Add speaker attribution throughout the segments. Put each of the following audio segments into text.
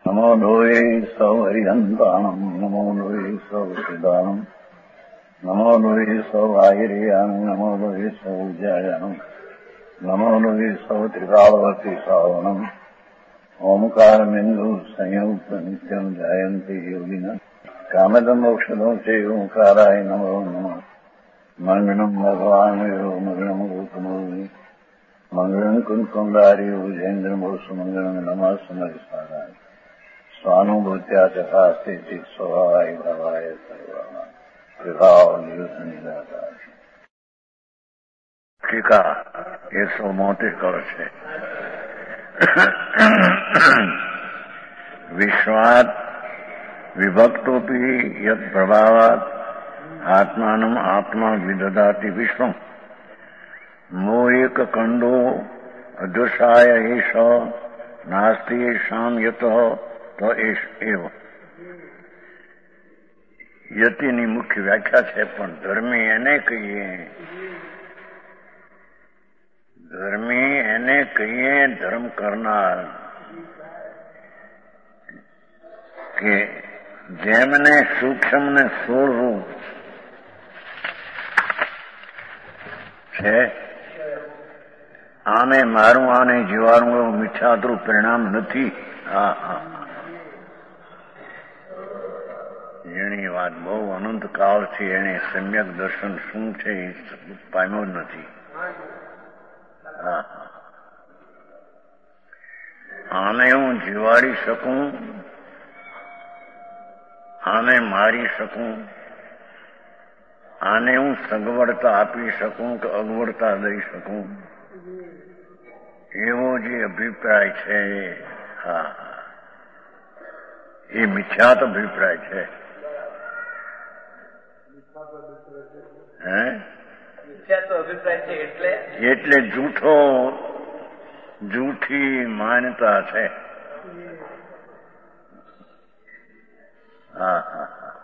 Speaker 1: નમો લોહે સૌ હરિહંતાણમ નમો લોહે સૌ સિદ્ધાણમ નમો લોહે સૌ આહિર્યાણમ નમો લોહે સૌ ઉજાયાણમ નમો લોહે સૌ ત્રિકાળવતી શ્રાવણમ ઓમકારમિંદુ સંયુક્ત નિત્યમ જાયંતી યોગિના કામદમ ઔષધો છે ઓંકારાય નમો નમઃ મંગળમ ભગવાન મંગળમ ગોતમોહિ મંગળમ કુંકુંડારી ઉજેન્દ્રમોસુ મંગળમ નમઃ સમરિસારાય સ્વાનુભૂત્યા ચકાસ્તે ચિત સ્વભાવાય ભાવાય સર્વા વિભાવ નિદાતા ટીકા 172 કળ છે. વિશ્વાત વિભક્તોપી યત પ્રભાવાત આત્માનમ આત્મા વિદધાતિ વિશ્વમ મોહિક કંડો અદૃશાય એષ નાસ્તિ એષામ યત તો એષ એવ. યતિની મુખ્ય વ્યાખ્યા છે, પણ ધર્મી એને કહીએ, ધર્મી એને કહીએ ધર્મ કરનાર, કે જેમને સૂક્ષ્મ ને સ્થૂળ રૂપ છે, આને મારું આને જીવારું મિથ્યાત્રું પરિણામ નથી. હા હા, એની વાત બહુ અનંત કાળથી એને સમ્યક દર્શન શું છે એ પામ્યો જ નથી. હા, આને હું જીવાડી શકું, આને મારી શકું, આને હું સગવડતા આપી શકું કે અગવડતા દઈ શકું, એવો જે અભિપ્રાય છે, હા, એ મિથ્યાત અભિપ્રાય છે. એટલે જૂઠી માન્યતા છે. હા હા,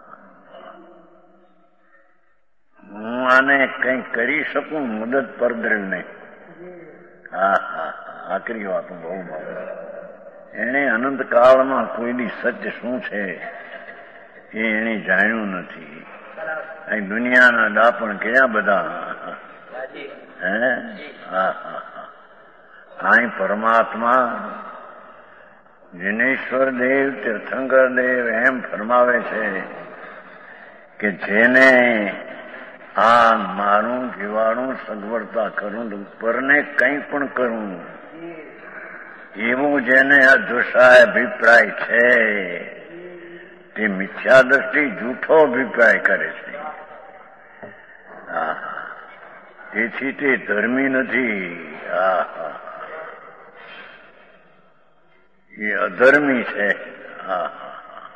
Speaker 1: હું આને કંઈ કરી શકું મદદ પરદ્રને. હા હા, આકરી વાત બહુ એને અનંત કાળમાં કોઈની સત્ય શું છે એ એને જાણ્યું નથી. અહીં દુનિયાના દાપણ ક્યાં બધા. હે, હા હા, અહીં પરમાત્મા જિનેશ્વર દેવ તીર્થંકર દેવ એમ ફરમાવે છે કે જેને આ મારું જીવાણું સગવડતા કરું, પરને કંઈ પણ કરું, એવું જેને આ દોષાય અભિપ્રાય છે તે મિથ્યા દ્રષ્ટિ જૂઠો અભિપ્રાય કરે છે. હા, તેથી તે ધર્મી નથી. હા હા, એ અધર્મી છે. હા હા,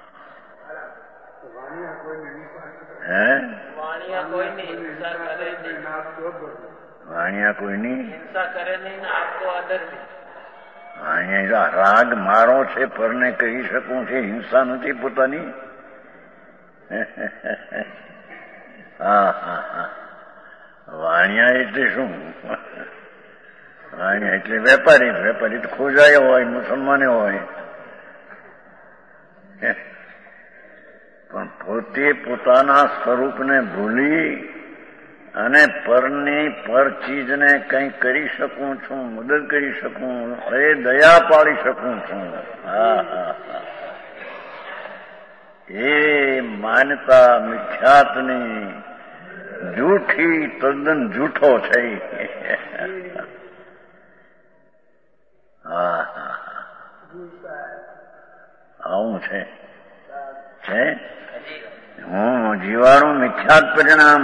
Speaker 1: હે, વાણિયા કોઈની હિંસા કરે નહીં, આપતો અધર્મી. અહીંયા રાગ મારો છે, પરને કહી શકું છે, હિંસા નથી પોતાની. હા હા હા, વાણિયા એટલે શું? વાણિયા એટલે વેપારી. વેપારી તો ખોજાયો હોય, મુસલમાને હોય, પણ પોતે પોતાના સ્વરૂપને ભૂલી અને પરની પર ચીજને કંઈ કરી શકું છું, મદદ કરી શકું, એ દયા પાડી શકું છું. હા હા હા, એ માન્યતા મિથ્યાતની જૂઠી, તદ્દન જૂઠો છે. હા હા, આવું છે. હું જીવાણું મિથ્યાત પરિણામ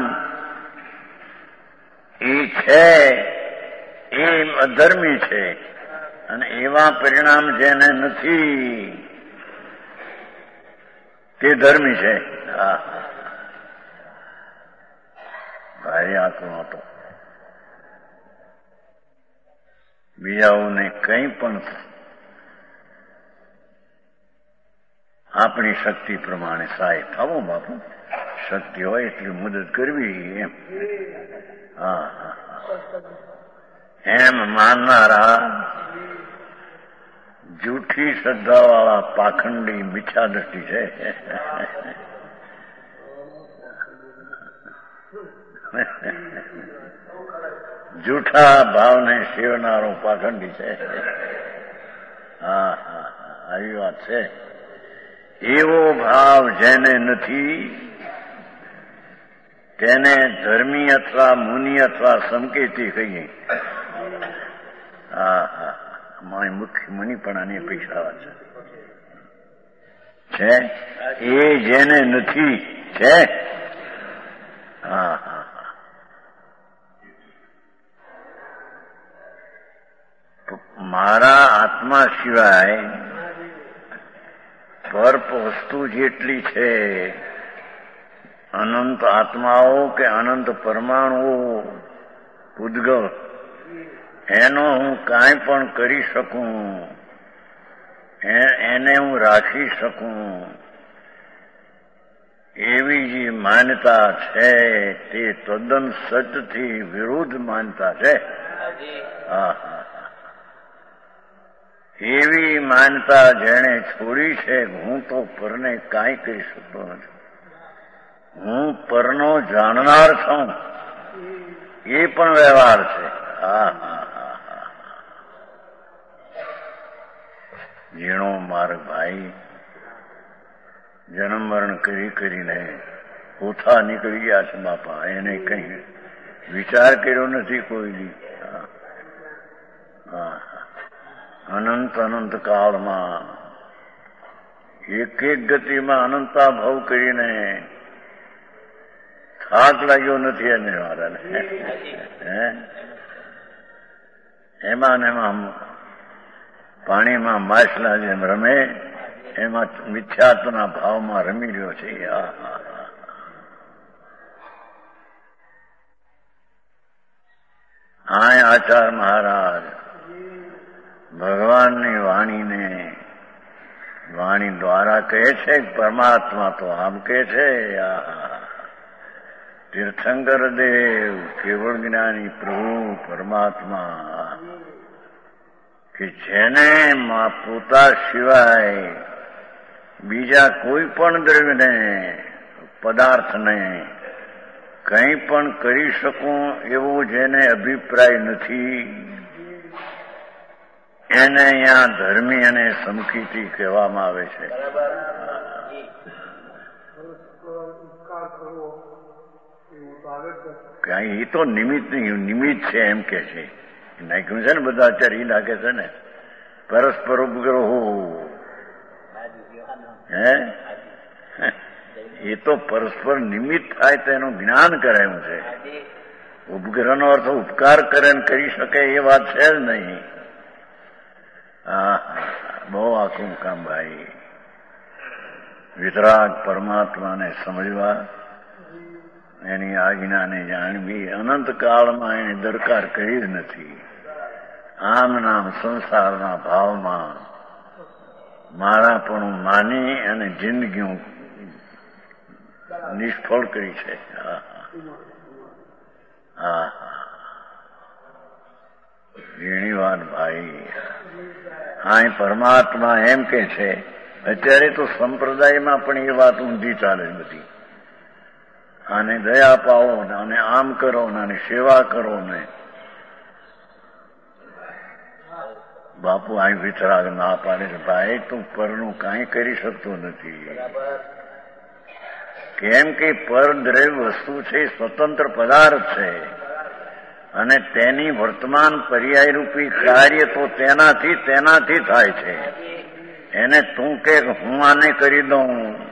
Speaker 1: એ છે, એ અધર્મી છે, અને એવા પરિણામ જેને નથી તે ધર્મી છે. હા, ભાઈ આકરો હતો. બીજાઓને કંઈ પણ આપણી શક્તિ પ્રમાણે સહાય થવું, બાપુ શક્તિ હોય એટલી મદદ કરવી એમ. હા હા, એમ માનનારા જૂઠી શ્રદ્ધાવાળા પાખંડી મિથ્યા દ્રષ્ટિ છે. જૂઠા ભાવને સેવનારો પાખંડી છે. હા હા આવી વાત છે. એવો ભાવ જેને નથી તેને ધર્મી અથવા મુનિ અથવા સંકેતી કહીએ. હા હા મારી મુખ્ય મુનિપણાની અપેક્ષા છે. એ જેને નથી છે. હા હા મારા આત્મા સિવાય પર વસ્તુ જેટલી છે, અનંત આત્માઓ કે અનંત પરમાણુઓ ઉદ્ગવ, એનો હું કાંઈ પણ કરી શકું, એને હું રાખી શકું, એવી જે માન્યતા છે તે તદ્દન સચથી વિરુદ્ધ માન્યતા છે. હા હા એવી માન્યતા જેણે છોડી છે, હું તો પરને કાંઈ કરી શકતો નથી, હું પરનો જાણનાર છું, એ પણ વ્યવહાર છે. હા હા હા હા ઝીણો માર્ગ ભાઈ, જન્મ મરણ કરી કરીને ઓછા નીકળી ગયા છે બાપા, એને કઈ વિચાર કર્યો નથી કોઈની. હા અનંત અનંત કાળમાં એક એક ગતિમાં અનંતા ભાવ કરીને થાક લાગ્યો નથી એને મારાને. એમાં ને એમાં પાણીમાં માછલા જેમ રમે, એમાં મિથ્યાત્વના ભાવમાં રમી રહ્યો છે. આ આચાર મહારાજ ભગવાનની વાણીને વાણી દ્વારા કહે છે, પરમાત્મા તો આમ કહે છે. તીર્થંકર દેવ કેવળ જ્ઞાની પ્રભુ પરમાત્મા કે જેને પોતા સિવાય બીજા કોઈ પણ દ્રવ્યને પદાર્થને કંઈ પણ કરી શકું એવો જેને અભિપ્રાય નથી, એને અહીંયા ધર્મી અને સમકીતી કહેવામાં આવે છે. કઈ એ તો નિમિત્ત છે એમ કે છે. નાખ્યું છે ને બધા અત્યારે એ નાખે છે ને પરસ્પર ઉપગ્રહો. એ તો પરસ્પર નિમિત્ત થાય તો એનું જ્ઞાન કરાયું છે. ઉપગ્રહનો અર્થ ઉપકાર કરે ને કરી શકે એ વાત છે જ નહીં. હા બહુ આખું કામ ભાઈ. વિતરાગ પરમાત્માને સમજવા, એની આજ્ઞાને જાણવી અનંત કાળમાં એની દરકાર કરી જ નથી. આમ નામ સંસારના ભાવમાં મારા પણ માની અને જિંદગી નિષ્ફળ કરી છે. હા ઘણી વાત ભાઈ. હા પરમાત્મા એમ કે છે, અત્યારે તો સંપ્રદાયમાં પણ એ વાત ઊંધી ચાલે બધી. આને દયા પાવો ને આને આમ કરો ને આની સેવા કરો ને. બાપુ અહીં વિતરાગ ના પાડે છે, ભાઈ તું પરનું કાંઈ કરી શકતો નથી. કેમ કે પર દ્રવ્ય વસ્તુ છે, સ્વતંત્ર પદાર્થ છે, અને તેની વર્તમાન પર્યાયરૂપી કાર્ય તો તેનાથી થાય છે. એને તું કે હું આને કરી દઉં,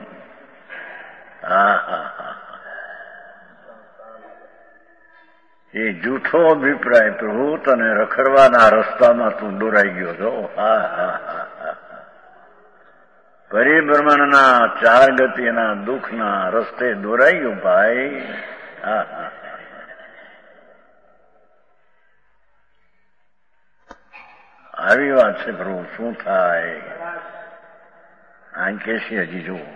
Speaker 1: એ જૂઠો અભિપ્રાય. પ્રભુ તને રખડવાના રસ્તામાં તું દોરાઈ ગયો છો. પરિભ્રમણના ચાર ગતિના દુઃખના રસ્તે દોરાઈ ગયો ભાઈ. આવી વાત છે. પ્રભુ શું થાય આ કે છે હજી જુઓ.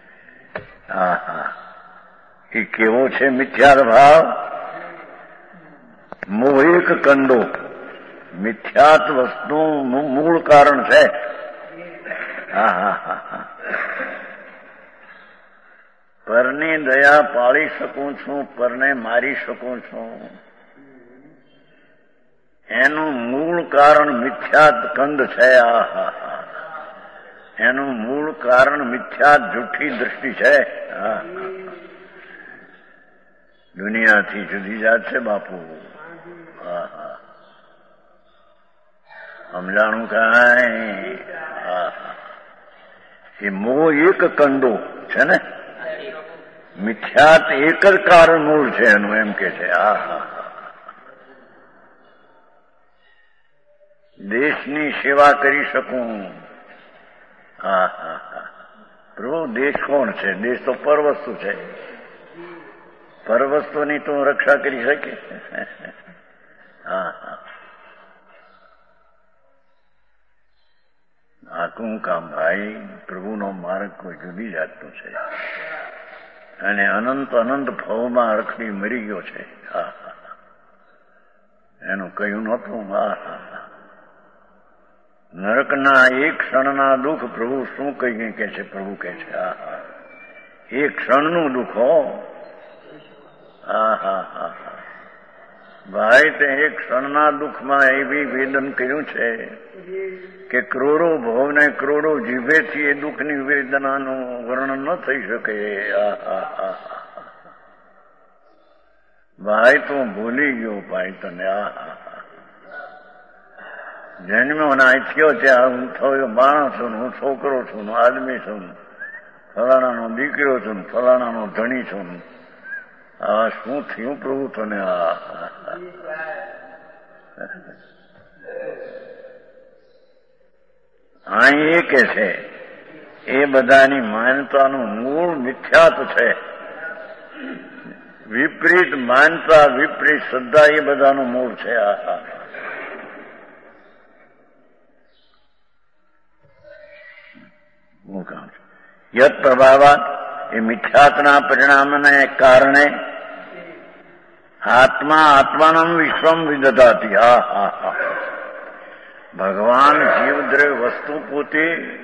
Speaker 1: એ કેવો છે મિથ્યા ભાવ? મોહિક કંડો મિથ્યાત વસ્તુનું મૂળ કારણ છે. પરની દયા પાળી શકું છું, પરને મારી શકું છું. એનું મૂળ કારણ મિથ્યા કંદ છે. એનું મૂળ કારણ મિથ્યા જૂઠી દ્રષ્ટિ છે. દુનિયાથી જુદી જાત છે બાપુ. સમજાણું કાંઈ? એ મોહ એક કંદો છે ને, મિથ્યાત એક જ કારણ મૂળ છે એનું, એમ કે છે. દેશની સેવા કરી શકું. પ્રભુ દેશ કોણ છે? દેશ તો પરવસ્તુ છે. પરવસ્તુની તો રક્ષા કરી શકે. આખું કામ ભાઈ પ્રભુનો માર્ગ કોઈ જુદી જાતનો છે અને અનંત અનંત ભાવમાં રખડી મરી ગયો છે. એનું કહ્યું નહોતું. નરકના એક ક્ષણના દુઃખ પ્રભુ શું કહીએ કે છે? પ્રભુ કે છે એક ક્ષણનું દુઃખ હો. ભાઈ તે એક ક્ષણના દુઃખમાં એવી વેદન કર્યું છે કે કરોડો ભવને કરોડો જીભેથી એ દુઃખની વેદનાનું વર્ણન ન થઈ શકે. ભાઈ તું ભૂલી ગયો ભાઈ તને. જન્મ્યો ના થયો ત્યાં હું થયો માણસ છું, હું છોકરો છું, આદમી છું, ફલાણાનો દીકરો છું, ફલાણાનો ધણી છું. શું થયું પ્રભુ તને? અહીં એ કે છે એ બધાની માન્યતાનું મૂળ મિથ્યાત છે. વિપરીત માનતા, વિપરીત શ્રદ્ધા એ બધાનું મૂળ છે. હું કહું છું યત પ્રભાવાત એ મિથ્યાતના પરિણામને કારણે આત્મા આત્માનમ વિશ્વમ વિદધાતી. ભગવાન જીવદ્રવ્ય વસ્તુ પોતે,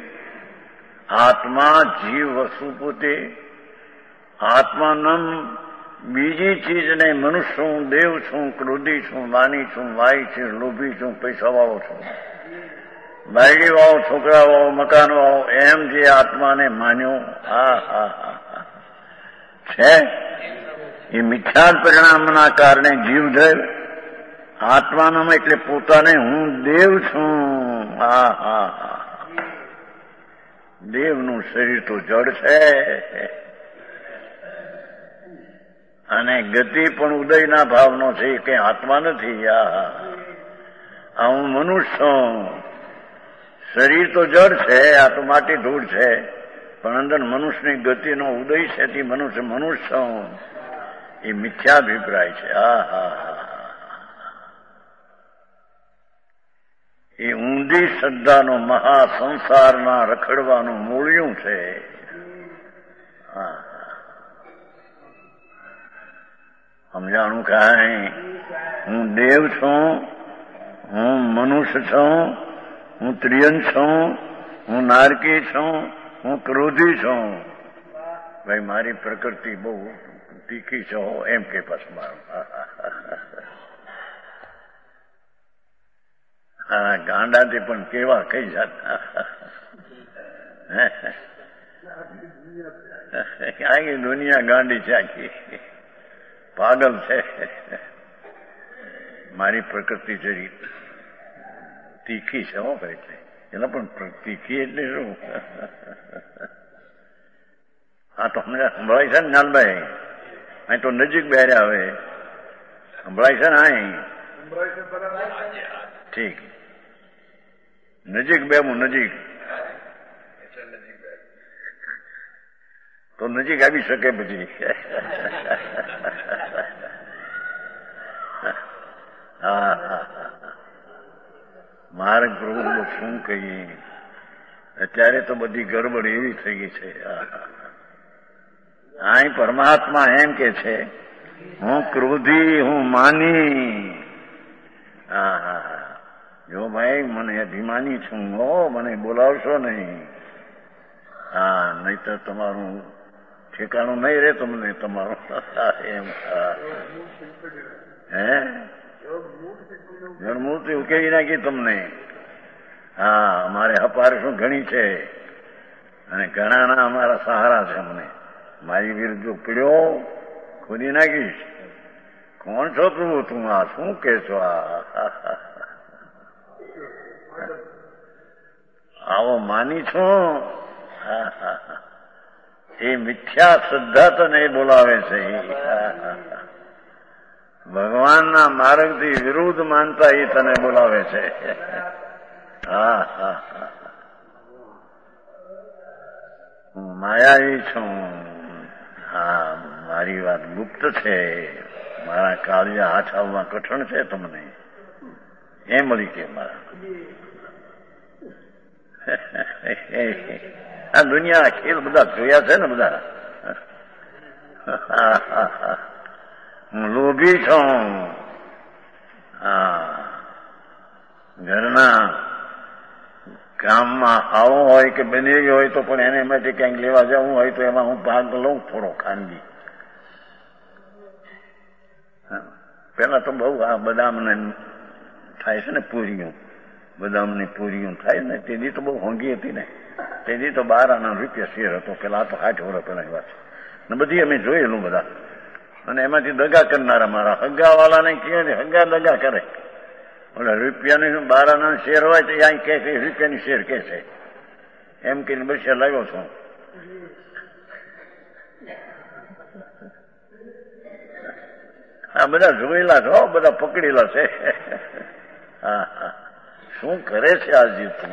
Speaker 1: આત્મા જીવ વસ્તુ પોતે, આત્માનમ બીજી ચીજને મનુષ્ય છું, દેવ છું, ક્રોધી છું, માની છું, વાઈ છું, લોભી છું, પૈસા વાળો છું, બાયડી વાળો, છોકરા વાળો, મકાન વાળો, એમ જે આત્માને માન્યો છે એ મિથ્યાત પરિણામના કારણે જીવદ્રવ્ય આત્માનામાં એટલે પોતાને હું દેવ છું. દેવનું શરીર તો જડ છે અને ગતિ પણ ઉદયના ભાવનો છે, કે આત્મા નથી. હું મનુષ્ય છું. શરીર તો જડ છે, આ તો માટી ધૂળ છે, પણ અંદર મનુષ્યની ગતિનો ઉદય છે તે મનુષ્ય છું. એ મિથ્યાભિપ્રાય છે. એ ઊંધી શ્રદ્ધાનો મહાસંસારના રખડવાનું મૂળિયું છે. સમજાણું કાંઈ? હું દેવ છું, હું મનુષ્ય છું, હું ત્રિયન છું, હું નારકી છું, હું ક્રોધી છું. ભાઈ મારી પ્રકૃતિ બહુ તીખી છો એમ કે પાછું મારું. ગાંડાથી પણ કેવા કઈ જાતના આખી દુનિયા ગાંડી છે, આખી પાગલ છે. મારી પ્રકૃતિ જરી તીખી છે હો ભાઈ. એના પણ તીખી એટલે શું? તો સંભળાય છે ને નાનભાઈ? અહીં તો નજીક બેર્યા હવે સંભળાય છે ને? અહીં ઠીક, નજીક બેવું, નજીક તો નજીક આવી શકે પછી. માર્ગ પ્રભુ શું કહીએ, અત્યારે તો બધી ગડબડ એવી થઈ ગઈ છે. અહીં પરમાત્મા એમ કે છે હું ક્રોધી, હું માની. જો ભાઈ મને અભિમાની છું, મને બોલાવશો નહીં. હા, નહીં તો તમારું ઠેકાણું નહીં રે તમને તમારું એમ. હે જળમૂર્તિ ઉકેલી નાખી તમને. હા, અમારે હપારશું ઘણી છે અને ઘણાના અમારા સહારા છે. અમને મારી વિરુદ્ધ જો પીડ્યો ખોદી નાખીશ. કોણ છો તું? તું આ શું કે છો? આવો માની છું. એ મિથ્યા શ્રદ્ધા તને બોલાવે છે. ભગવાનના માર્ગથી વિરુદ્ધ માનતા એ તને બોલાવે છે. હું માયાવી છું. હા, મારી વાત ગુપ્ત છે. મારા કાળિયા હાથ આવવા કઠણ છે તમને એમ મળી કે મારા આ દુનિયા ખેલ બધા જોયા છે ને બધા. હું લોભી છું. ઘરના કામમાં આવું હોય કે બનેવી હોય તો પણ એને માટે ક્યાંક લેવા જવું હોય તો એમાં હું ભાગ લઉં થોડો ખાનગી. પેલા તો બહુ આ બદામને થાય છે ને પૂરીઓ, બદામની પૂરીઓ થાય ને તેની તો બહુ હોંગી હતી ને. તેની તો 12 રૂપિયા શેર હતો પેલા. તો 60 વર્ષ પેલા વાત ને બધી અમે જોયેલું બધા. અને એમાંથી દગા કરનારા મારા હગાવાળાને કહે હગા દગા કરે. ઓલે રૂપિયાની 12 શેર હોય તો અહીં કે રૂપિયાની શેર કે છે એમ કહીને બસે લાવ્યો છું. આ બધા જોયેલા છો, બધા પકડેલા છે. હા, શું કરે છે આ જીતું?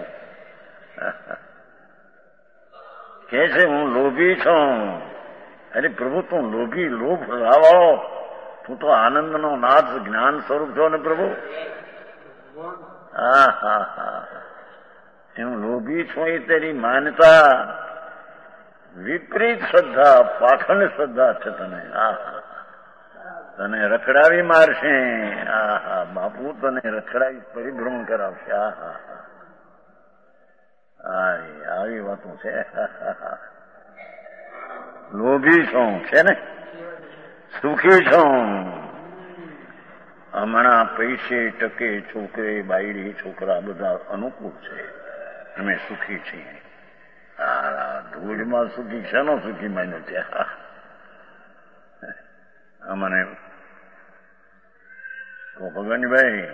Speaker 1: કે છે હું લોભી છું. અરે પ્રભુ, તું લોભી લોભ લાવો. તું તો આનંદનો નાથ જ્ઞાન સ્વરૂપ છો ને પ્રભુ. હું લોભી છું એ તેરી માનતા વિપરીત શ્રદ્ધા, પાખંડ શ્રદ્ધા છે તને. તને રખડાવી મારશે. બાપુ તને રખડાવી પરિભ્રમણ કરાવશે. આવી વાતો છે. લોભી છું છે ને, સુખી છું. હમણાં પૈસે ટકે છોકરી બાયડી છોકરા બધા અનુકૂળ છે. અમે સુખી છીએ. ધૂળમાં સુખી શેનો સુખી માન્યો છે? અમને ભગવાનભાઈ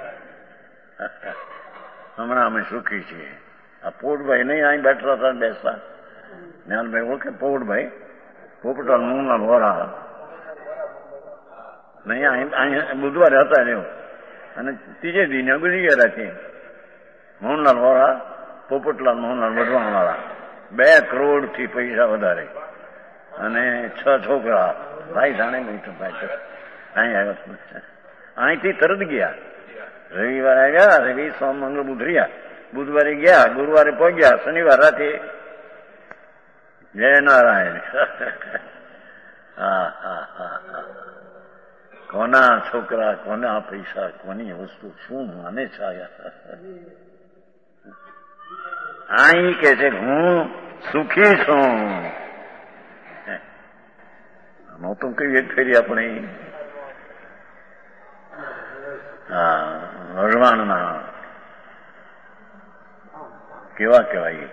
Speaker 1: હમણાં અમે સુખી છીએ. આ પોટભાઈ નહીં અહીં બેઠા હતા બેસતા જ્ઞાનભાઈ ઓળખે? પોટભાઈ પોપટા મૂંગા વોરા નહીં અહીં બુધવારે હતા ને. અને ત્રીજે દિને ગુજરી ગયા રાખી. મોહનલાલ વોરા, પોપટલાલ મોહનલાલ વઢવાણ વાળા. 2 કરોડથી પૈસા વધારે અને 6 છોકરા. ભાઈ જાણે બેઠો ભાઈ અહીં આવ્યા. અહીંથી તરત ગયા. રવિવારે આવ્યા, રવિ સોમ મંગળ બુધ રહ્યા. બુધવારે ગયા, ગુરુવારે પહોંચ્યા, શનિવાર રાતે. જય નારાયણ. કોના છોકરા, કોના પૈસા, કોની વસ્તુ શું માને છે? અહીં કે છે હું સુખી છું. નહોતું કઈ એક ફેરી આપણે વઢવાણના કેવા કહેવાય?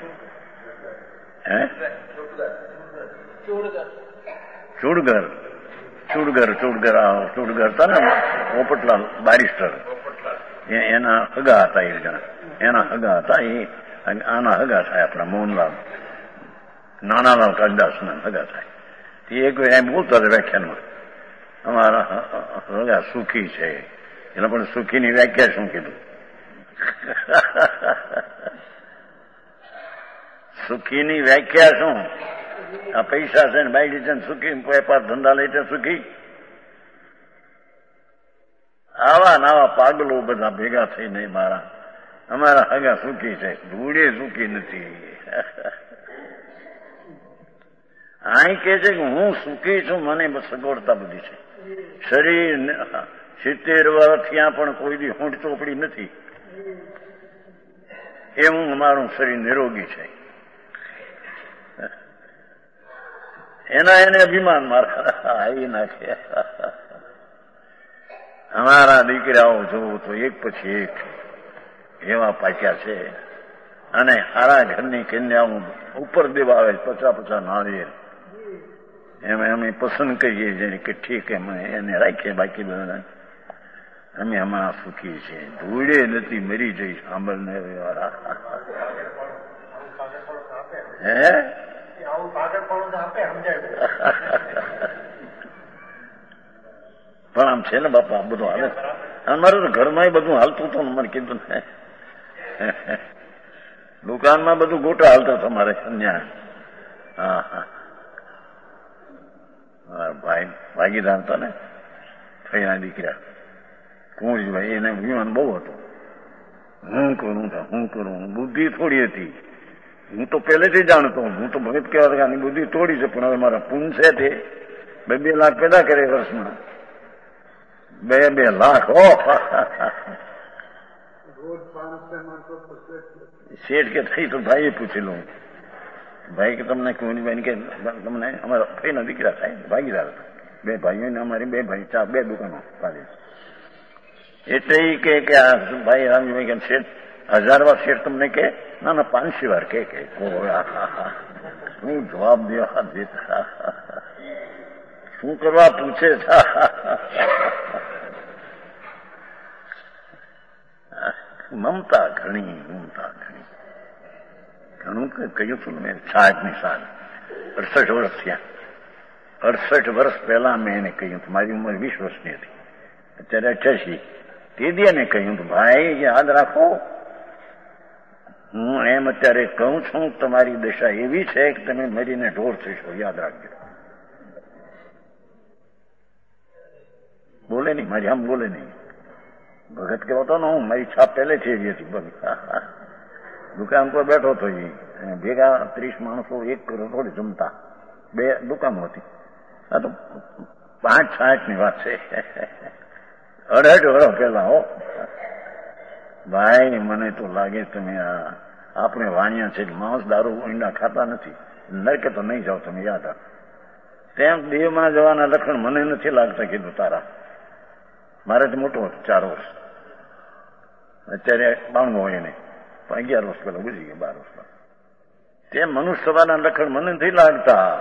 Speaker 1: ચુડગર હતા ને પોપટલાલ બારિસ્ટર. એના હગા હતા. એ જણા એના હગા હતા. એ આના હગા થાય આપણા મોહનલાલ નાનાલાલ કાગદાસના હગા થાય. એક એમ બોલતા હતા વ્યાખ્યાનમાં, અમારા હગા સુખી છે. એટલે પણ સુખીની વ્યાખ્યા શું કીધું? સુખીની વ્યાખ્યા શું? આ પૈસા છે ને બાઈ છે ને સુખી, વેપાર ધંધા લઈ છે સુખી? આવા નાવા પાગલો બધા ભેગા થઈને અમારા હગા સુખી છે. ધૂળે સુખી નથી. અહીં કે છે કે હું સુખી છું, મને સગવડતા બધી છે. શરીર 70 વર્ષ ત્યાં પણ કોઈ દી હોંઠ ચોપડી નથી. એવું અમારું શરીર નિરોગી છે. એને અભિમાન મારા આવી નાખે. અમારા દીકરાઓ જોવું તો એક પછી એક એવા પાક્યા છે. અને હારા ઘરની કન્યાઓ ઉપર દેવા આવે 50 નાળિયેર એમાં અમે પસંદ કરીએ છીએ કે ઠીક એને રાખીએ, બાકી બધા અમે હમણાં સુખી છીએ. ધૂળે નથી મરી જઈ સાંભળને વાળા. હે પણ આમ છે ને બાપા, બધું હાલે. અમારે તો ઘરમાં બધું હાલતું હતું ને, મને કીધું ને દુકાનમાં બધું ગોટા હાલતા તમારે ત્યાં. હા હા, ભાઈ ભાગીદાર હતા ને ફઈના દીકરા કુંવરીભાઈ, એને વિમાન બહુ હતું. હું કરું બુદ્ધિ થોડી હતી. હું તો પહેલેથી જાણતો, હું તો ભગત કહેવા કે આની બુદ્ધિ થોડી છે, પણ હવે મારા પૂન છે તે 2 લાખ પેદા કરે વર્ષમાં. 2 લાખ શેઠ કે થઈ તો ભાઈએ પૂછી લઉં. ભાઈ કે તમને કુંવરીભાઈ કે તમને અમારા ફઈના દીકરા થાય ભાગીદાર હતા. 2 ભાઈઓને અમારી 2 ભાઈ 2 દુકાનો પાડી. એટલે એ કે આ ભાઈ રામજીભાઈ કે શેઠ 1000 વાર શેઠ તમને કે ના 500 વાર કે શું જવાબ દેવા દેતા, શું કરવા પૂછે છે. મમતા ઘણી ઘણું કહ્યું છું મેં. સાહેબની સાલ 68 વર્ષ થયા. 68 વર્ષ પહેલા મેં એને કહ્યું હતું, મારી ઉંમર 20 વર્ષની હતી, અત્યારે 88. તે દી એને કહ્યું હતું ભાઈ યાદ રાખો, હું એમ અત્યારે કહું છું તમારી દશા એવી છે કે તમે મરીને ઢોર થશો, યાદ રાખજો. બોલે નહીં, મારી આમ બોલે નહીં. ભગત કહેતો ને હું, મારી છાપ પહેલેથી એવી હતી. દુકાન પર બેઠો હતો એ ભેગા 30 માણસો 1 કરોડ થોડી જમતા, 2 દુકાનો હતી. આ તો 5-6 ની વાત છે. 68 વર્ષ પહેલા હો ભાઈ. મને તો લાગે તમે આપણે વાણિયા છે, માંસ દારૂ ઈંડા ખાતા નથી, નરકે તો નહીં જાઓ તમે, યાદ રાખો. તેમ દેહમાં જવાના લક્ષણ મને નથી લાગતા. કીધું તારા, મારે તો મોટો હતો 4 વર્ષ, અત્યારે 92 હોય એને, 11 વર્ષ પહેલા ગુજરી ગયા, 12 વર્ષ પહેલા. તે મનુષ્ય સભાના લક્ષણ મને નથી લાગતા.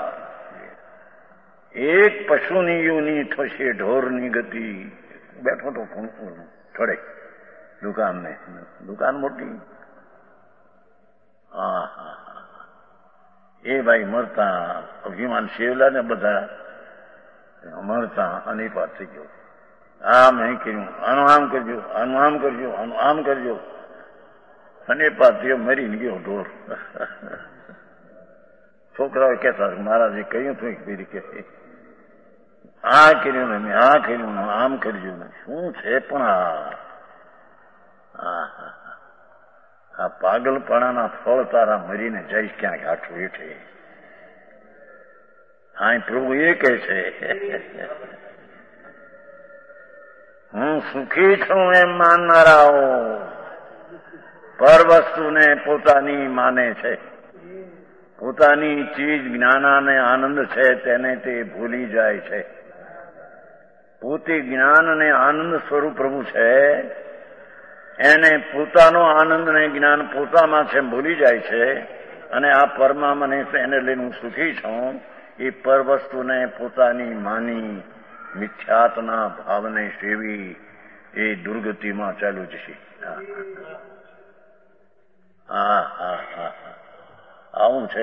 Speaker 1: એક પશુની યુની થશે ઢોરની ગતિ. બેઠો તો થોડે દુકાન મોટી. એ ભાઈ મરતા અભિમાન શેવલા ને બધા મરતા અને પાસ થઈ ગયો. મેં કર્યું, આનું આમ કરજો, આનું આમ કરજો, આનું આમ કરજો, અને પાછો મરીને ગયો ઢોર. છોકરાઓ કહેતા મહારાજે કહ્યું હતું એક પેરી કે આ કર્યું ને મેં આ કર્યું ને આમ કરજો ને શું છે. પણ આ પાગલપણાના ફળ તારા મરીને જઈશ ક્યાંક આઠું હેઠે. હા, પ્રભુ એ કહે છે હું સુખી છું એમ માનનારાઓ પર વસ્તુને પોતાની માને છે. પોતાની ચીજ જ્ઞાન અને આનંદ છે તેને તે ભૂલી જાય છે. પોતે જ્ઞાન અને આનંદ સ્વરૂપ પ્રભુ છે, એને પોતાનો આનંદ અને જ્ઞાન પોતામાં છે ભૂલી જાય છે. અને આ પરમાત્માને એને લઈને હું સુખી છું એ પર વસ્તુને પોતાની માની મિથ્યાત્વના ભાવને સેવી એ દુર્ગતિમાં ચાલુ જશે. આવું છે.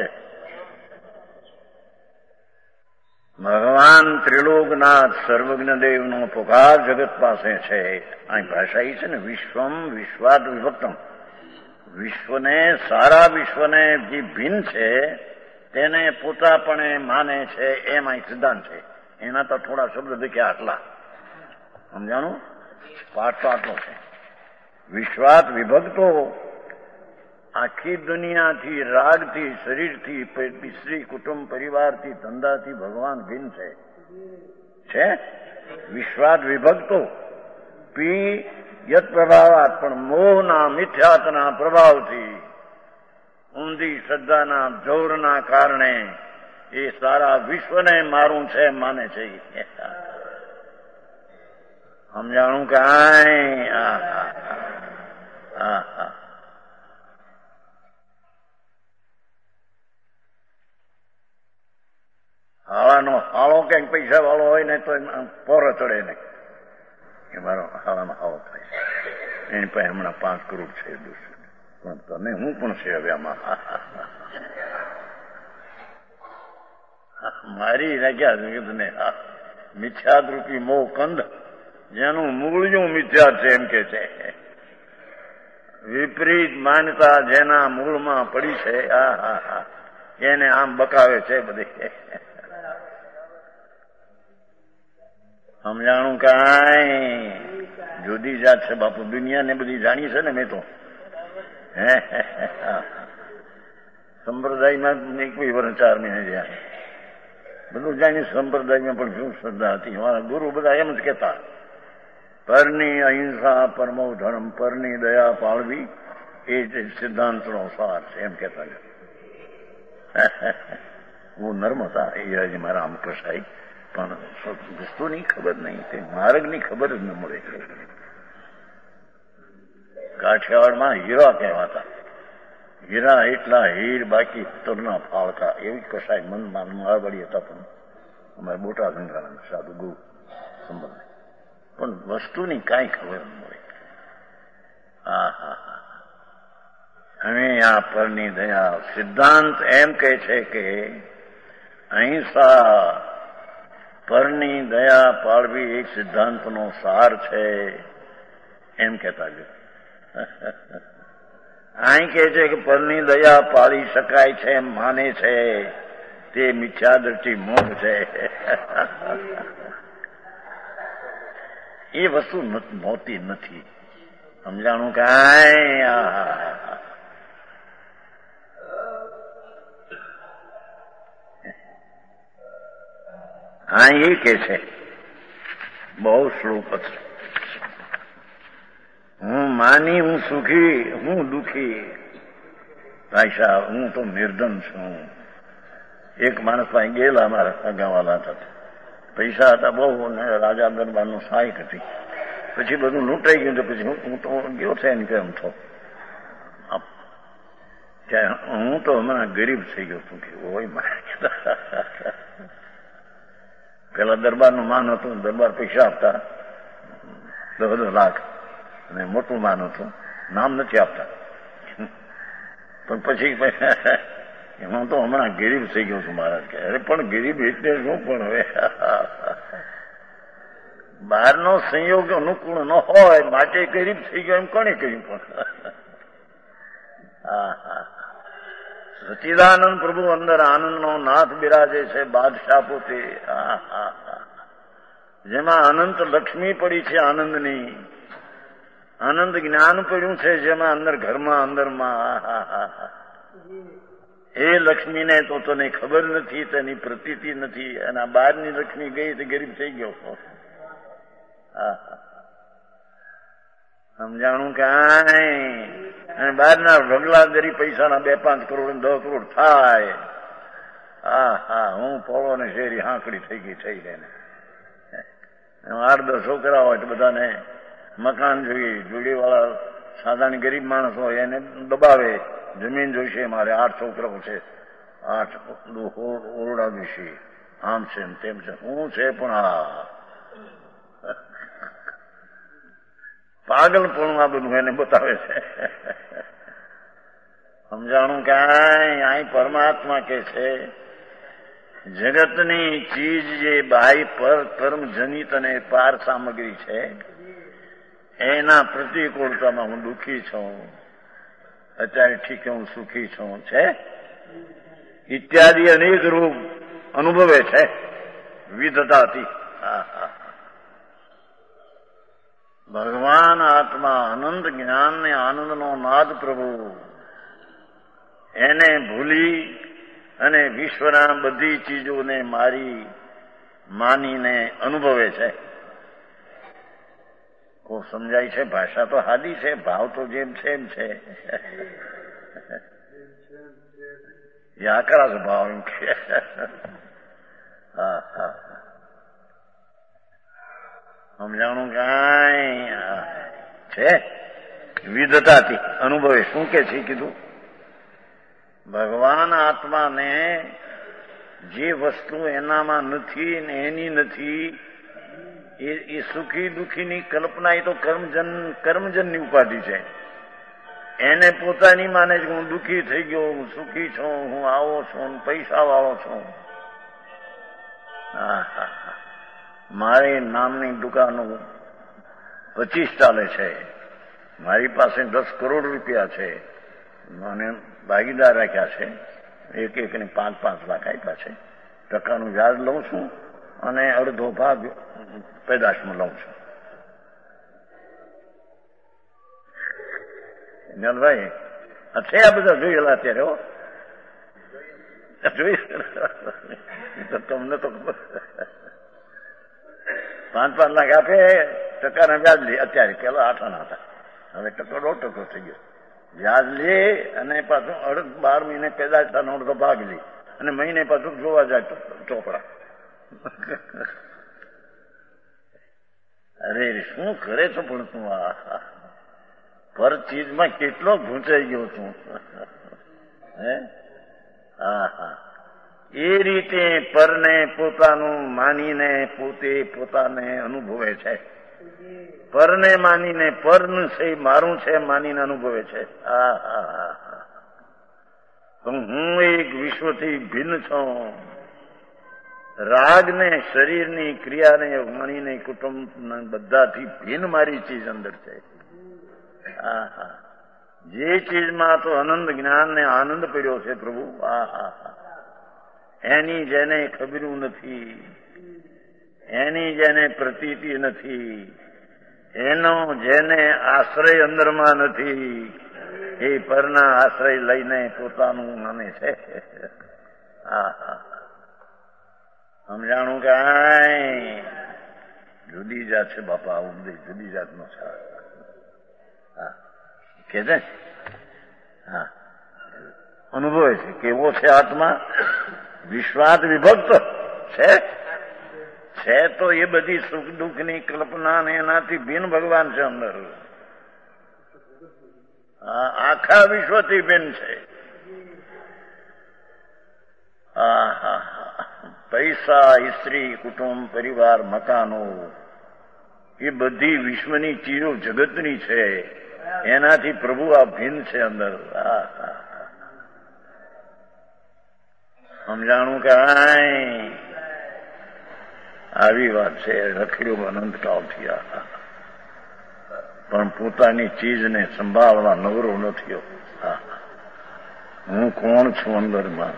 Speaker 1: ભગવાન ત્રિલોકનાથ સર્વજ્ઞદેવનો પુકાર જગત પાસે છે. અહીં ભાષા એ છે ને વિશ્વમ વિશ્વાદ વિભક્તમ. વિશ્વને સારા વિશ્વને જે ભિન્ન છે તેને પોતાપણે માને છે એમ અહીં સિદ્ધાંત છે. એના તો થોડા શબ્દ દેખ્યા આટલા, સમજાણું? પાઠ તો આટલો છે. વિશ્વાદ વિભક્તો આખી દુનિયાથી, રાગથી, શરીરથી, સ્ત્રી, કુટુંબ, પરિવારથી, ધંધાથી ભગવાન ભિન્ન છે. વિશ્વાદ વિભક્તો પી યત પ્રભાવાત, પણ મોહના મિથ્યાત્વના પ્રભાવથી, ઊંધી શ્રદ્ધાના જોરના કારણે એ સારા વિશ્વને મારું છે માને છે. સમજાણું કાંઈ? હાળાનો હાળો ક્યાંક પૈસા વાળો હોય ને તો પોરો ચડે ને કે મારો હાળાનો હાળો થાય. એની પાસે હમણાં 5 કરોડ છે પણ તને હું પણ છે હવે આમાં. મારી રાખ્યા ને મિથ્યાદરૂપી મોહ કંદ જેનું મૂળિયું મિથ્યા છે એમ કે છે. વિપરીત માન્યતા જેના મૂળમાં પડી છે એને આમ બકાવે છે બધી. સમજાણું કાંઈ? જુદી જાત છે બાપુ. દુનિયાને બધી જાણી છે ને મેં તો. સંપ્રદાયમાં એક વર્ષ 4 મહિને રહ્યા બધું જાણી. સંપ્રદાયમાં પણ શું શ્રદ્ધા હતી. મારા ગુરુ બધા એમ જ કહેતા, પરની અહિંસા પરમો ધર્મ, પરની દયા પાળવી એ જ સિદ્ધાંતનો સાર છે એમ કહેતા. હું નર્મ હતા એ મારા આમ કસાઈ, પણ વસ્તુની ખબર નહીં, તે માર્ગની ખબર જ ન મળે. કાઠિયાવાડમાં હીરા કહેવાતા. હીરા એટલા હીર બાકી તરના ફાળતા એવી કસાય મનમાં મારવાડી હતા. પણ અમારે બોટાદ ગંગાના સાધુ ગુરુ સંબંધ પણ વસ્તુની કાંઈ ખબર ન મળે. અને આ પરની દયા સિદ્ધાંત એમ કહે છે કે અહિંસા પરની દયા પાળવી એક સિદ્ધાંતનો સાર છે એમ કહેતા છે. અહીં કહે છે કે પરની દયા પાળી શકાય છે એમ માને છે તે મિથ્યાદૃષ્ટિ મોહ છે. એ વસ્તુ હોતી નથી. સમજાણું કાંઈ? હા એ કે છે બહુ શ્લોક છે. હું માની, હું સુખી, હું દુઃખી. ભાઈ સાહેબ હું તો નિર્ધન છું. એક માણસ પાસે ગયેલા મારા સગાવાલા હતા. પૈસા હતા બહુ ને રાજા દરબારનું સહાયક હતી. પછી બધું લૂંટાઈ ગયું. તો પછી હું તો ગયો છે ને કેમ છો હું તો હમણાં ગરીબ થઈ ગયો છું કે હોય મારે. પેલા દરબારનું માન હતું. દરબાર પૈસા આપતા 10 લાખ અને મોટું માન હતું. નામ નથી આપતા. પણ પછી હું તો હમણાં ગરીબ થઈ ગયો છું મહારાજ કે. અરે પણ ગરીબ એટલે શું? પણ હવે બહારનો સંયોગ અનુકૂળ ન હોય માટે ગરીબ થઈ ગયો એમ કોને કહ્યું? પણ સચ્ચિદાનંદ પ્રભુ અંદર આનંદનો નાથ બિરાજે છે, બાદશાહ પોતે. જેમાં અનંત લક્ષ્મી પડી છે આનંદની. આનંદ જ્ઞાન પડ્યું છે જેમાં અંદર ઘરમાં અંદરમાં. એ લક્ષ્મીને તો તને ખબર નથી, તેની પ્રતીતિ નથી. અને આ બહારની લક્ષ્મી ગઈ તો ગરીબ થઈ ગયો. સમજાણું કાંઈ? અને બહારના ઢગલા ગરીબ પૈસાના 2-5 કરોડ 10 કરોડ થાય. હું પોળો ને શેરી હાંકડી થઈ ગઈ થઈ ગઈ. 8-10 છોકરા હોય તો બધાને મકાન જોઈએ. જોડીવાળા સાધારણ ગરીબ માણસ હોય એને દબાવે. જમીન જોઈશે મારે, 8 છોકરાઓ છે, 8 ઓરડા જોઈશે, આમ છે તેમ છે. હું છે પણ પાગલપણું આ બધું એને બતાવે છે. સમજાણું કાંઈ? અહીં પરમાત્મા કે છે જગતની ચીજ જે બાહ્ય પર કર્મ જનિત અને પાર સામગ્રી છે એના પ્રતિકૂળતામાં હું દુઃખી છું. અત્યારે ઠીક હું સુખી છું છે ઇત્યાદિ અનેક રૂપ અનુભવે છે વિવિધતાથી. ભગવાન આત્મા અનંત જ્ઞાન ને આનંદનો નાદ પ્રભુ એને ભૂલી અને વિશ્વના બધી ચીજોને મારી માનીને અનુભવે છે. કોઈ સમજાય છે? ભાષા તો હાદી છે, ભાવ તો જેમ છે એમ છે. એ આકરા સ્વભાવ એમ કે હા હા સમજાણું કાંઈ છે વિધતાથી અનુભવે શું કે છે કીધું ભગવાન આત્માને જે વસ્તુ એનામાં નથી ને એની નથી એ સુખી દુઃખીની કલ્પના એ તો કર્મજનની ઉપાધિ છે. એને પોતાની માને છે હું દુઃખી થઈ ગયો, હું સુખી છું, હું આવો છું, પૈસા વાળો છું. મારી નામની દુકાનો 25 ચાલે છે, મારી પાસે 10 કરોડ રૂપિયા છે, મને ભાગીદાર રાખ્યા છે, એક એકને 5-5 લાખ આપ્યા છે, ટકાનું વ્યાજ લઉં છું અને અડધો ભાગ પેદાશમાં લઉં છું. ભાઈ છે આ બધા જોયેલા અત્યારે હો જોઈ તમને તો 5-5 લાખ આપે ટકાના વ્યાજ લે. અત્યારે પેલા 8 આના હતા, હવે 1.5% થઈ ગયો. વ્યાજ લે અને પાછું 12 મહિને પેદાશ થવાનો અડધો ભાગ લે અને મહિને પાછું જોવા જાય ચોપડા. અરે શું કરે છો પણ તું આ પર ચીજમાં કેટલો ઘૂંચાઈ ગયો છું. હે હા હા એ રીતે પરને પોતાનું માનીને પોતે પોતાને અનુભવે છે. પરને માનીને પરનું છે મારું છે માનીને અનુભવે છે. હા હા હા હું એક વિશ્વથી ભિન્ન છું. રાગને શરીરની ક્રિયાને માનીને કુટુંબ બધાથી ભિન્ન મારી ચીજ અંદર છે. હા હા જે ચીજમાં તો અનંત જ્ઞાન ને આનંદ પડ્યો છે પ્રભુ, હા હા હા એની જેને ખબર્યું નથી, એની જેને પ્રતીતિ નથી, એનો જેને આશ્રય અંદરમાં નથી, એ પરના આશ્રય લઈને પોતાનું માને છે. હા હા સમજાણું કાંઈ જુદી જાત છે બાપા, ઉપદેશ જુદી જાતનો છે. હા કે છે હા અનુભવે છે કેવો છે આત્મા. વિશ્વાસ વિભક્ત છે તો એ બધી સુખ દુઃખની કલ્પના ને એનાથી ભિન્ન ભગવાન છે અંદર. આખા વિશ્વથી ભિન્ન છે. હા હા પૈસા, સ્ત્રી, કુટુંબ, પરિવાર, મકાનો એ બધી વિશ્વની ચીજો જગતની છે, એનાથી પ્રભુ આ ભિન્ન છે અંદર. હા હા સમજાણું કાંઈ આવી વાત છે. રખડ્યો અનંત કાળથી પણ પોતાની ચીજને સંભાળવા નવરો નથી. હું કોણ છું અંદરમાં.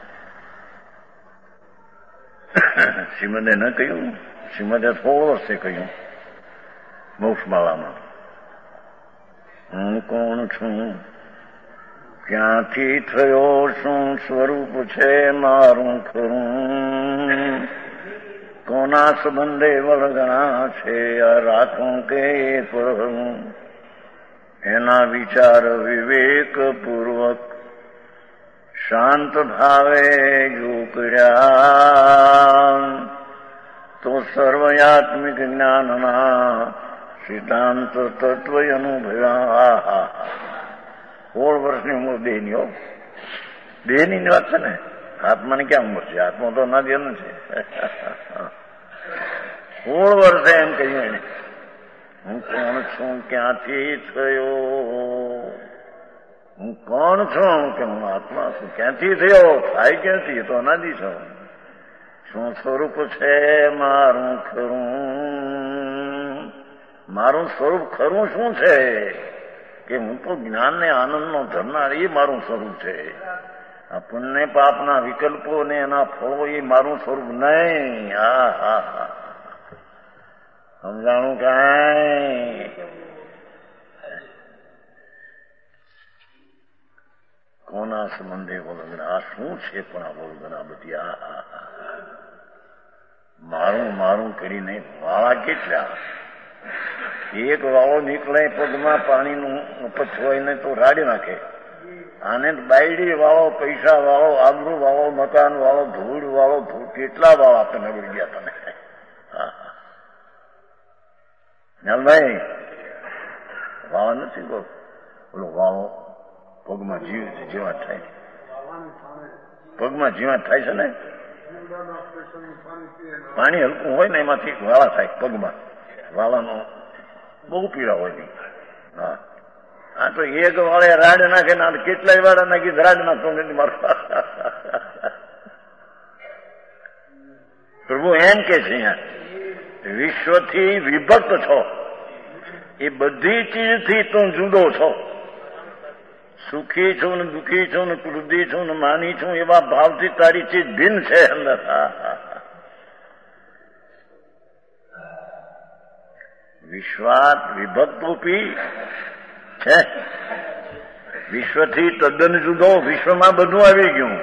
Speaker 1: શ્રીમદે ન કહ્યું, શ્રીમદે થોડો વર્ષે કહ્યું મોક્ષમાળામાં, હું કોણ છું, ક્યાંથી થયો શું, સ્વરૂપ છે મારું ખરું, કોના સંબંધે વળગણા છે આ રાખું કે પરમ, એના વિચાર વિવેક પૂર્વક શાંત ભાવે જો કર્યા તો સર્વયાત્મિક જ્ઞાનના સિદ્ધાંત તત્વ અનુભવ્યા. 16 વર્ષની ઉંમર દેહની હો, દેહની વાત છે ને, આત્માની ક્યાં ઉંમર છે? આત્મા તો અનાદિ અનંત છે. 16 વર્ષે એમ કહ્યું એને, હું કોણ છું, ક્યાંથી થયો, હું કોણ છું કે હું આત્મા છું, ક્યાંથી થયો, થાય ક્યાંથી, એ તો અનાદિ છું, શું સ્વરૂપ છે મારું ખરું, મારું સ્વરૂપ ખરું શું છે કે હું તો જ્ઞાન ને આનંદનો ધરનાર, એ મારું સ્વરૂપ છે. આ પુણ્ય પાપના વિકલ્પો ને એના ફળો એ મારું સ્વરૂપ નહીં. હા હા હા સમજાણું કાંઈ. કોના સંબંધે વળગણા, આ શું છે પણ આ વળગણા બધી. મારું મારું કરીને વાળા કેટલા, એક વાળો નીકળે પગમાં પાણીનું પછવાઈને તો રાડી નાખે. આને બાયડી વાળો, પૈસા વાળો, આબરૂ વાળો, મકાન વાળો, ધૂળ વાળો, કેટલા વાળા તમે વળી ગયા તમે. ભાઈ વાવા નથી કહો, બોલો વાવો પગમાં જીવાત થાય, પગમાં જીવાત થાય છે ને, પાણી હલકું હોય ને એમાંથી વાળા થાય પગમાં, વાળાનો બહુ પીડા હોય નહીં. હા, આ તો એક વાળે રાડ નાખે ના કેટલાય વાળા નાખી રાડ નાખતો નથી મારવા. પ્રભુ એમ કે છે અહીંયા વિશ્વથી વિભક્ત છો, એ બધી ચીજથી તું જુદો છો. સુખી છું ને દુઃખી છું ને ક્રોધી છું ને માની છું એવા ભાવથી તારી ચીજ ભિન્ન છે અંદર. વિશ્વાત વિભક્તરૂપી છે, વિશ્વથી તદ્દન જુદો. વિશ્વમાં બધું આવી ગયું.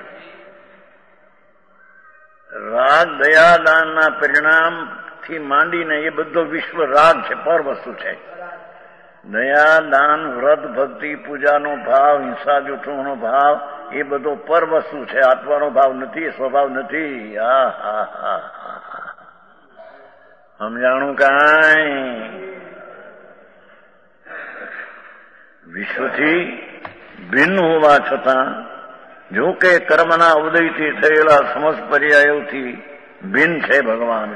Speaker 1: રાગ દયા દાનના પરિણામથી માંડીને એ બધો વિશ્વ રાગ છે, પર વસ્તુ છે. દયા દાન વ્રત ભક્તિ પૂજાનો ભાવ, હિંસા જૂઠોનો ભાવ એ બધો પર વસ્તુ છે, આત્માનો ભાવ નથી, સ્વભાવ નથી. સમજાણું કાંઈ? વિશ્વથી ભિન્ન હોવા છતાં જો કે કર્મના ઉદયથી થયેલા સમસ્ત પર્યાયોથી ભિન્ન છે ભગવાન.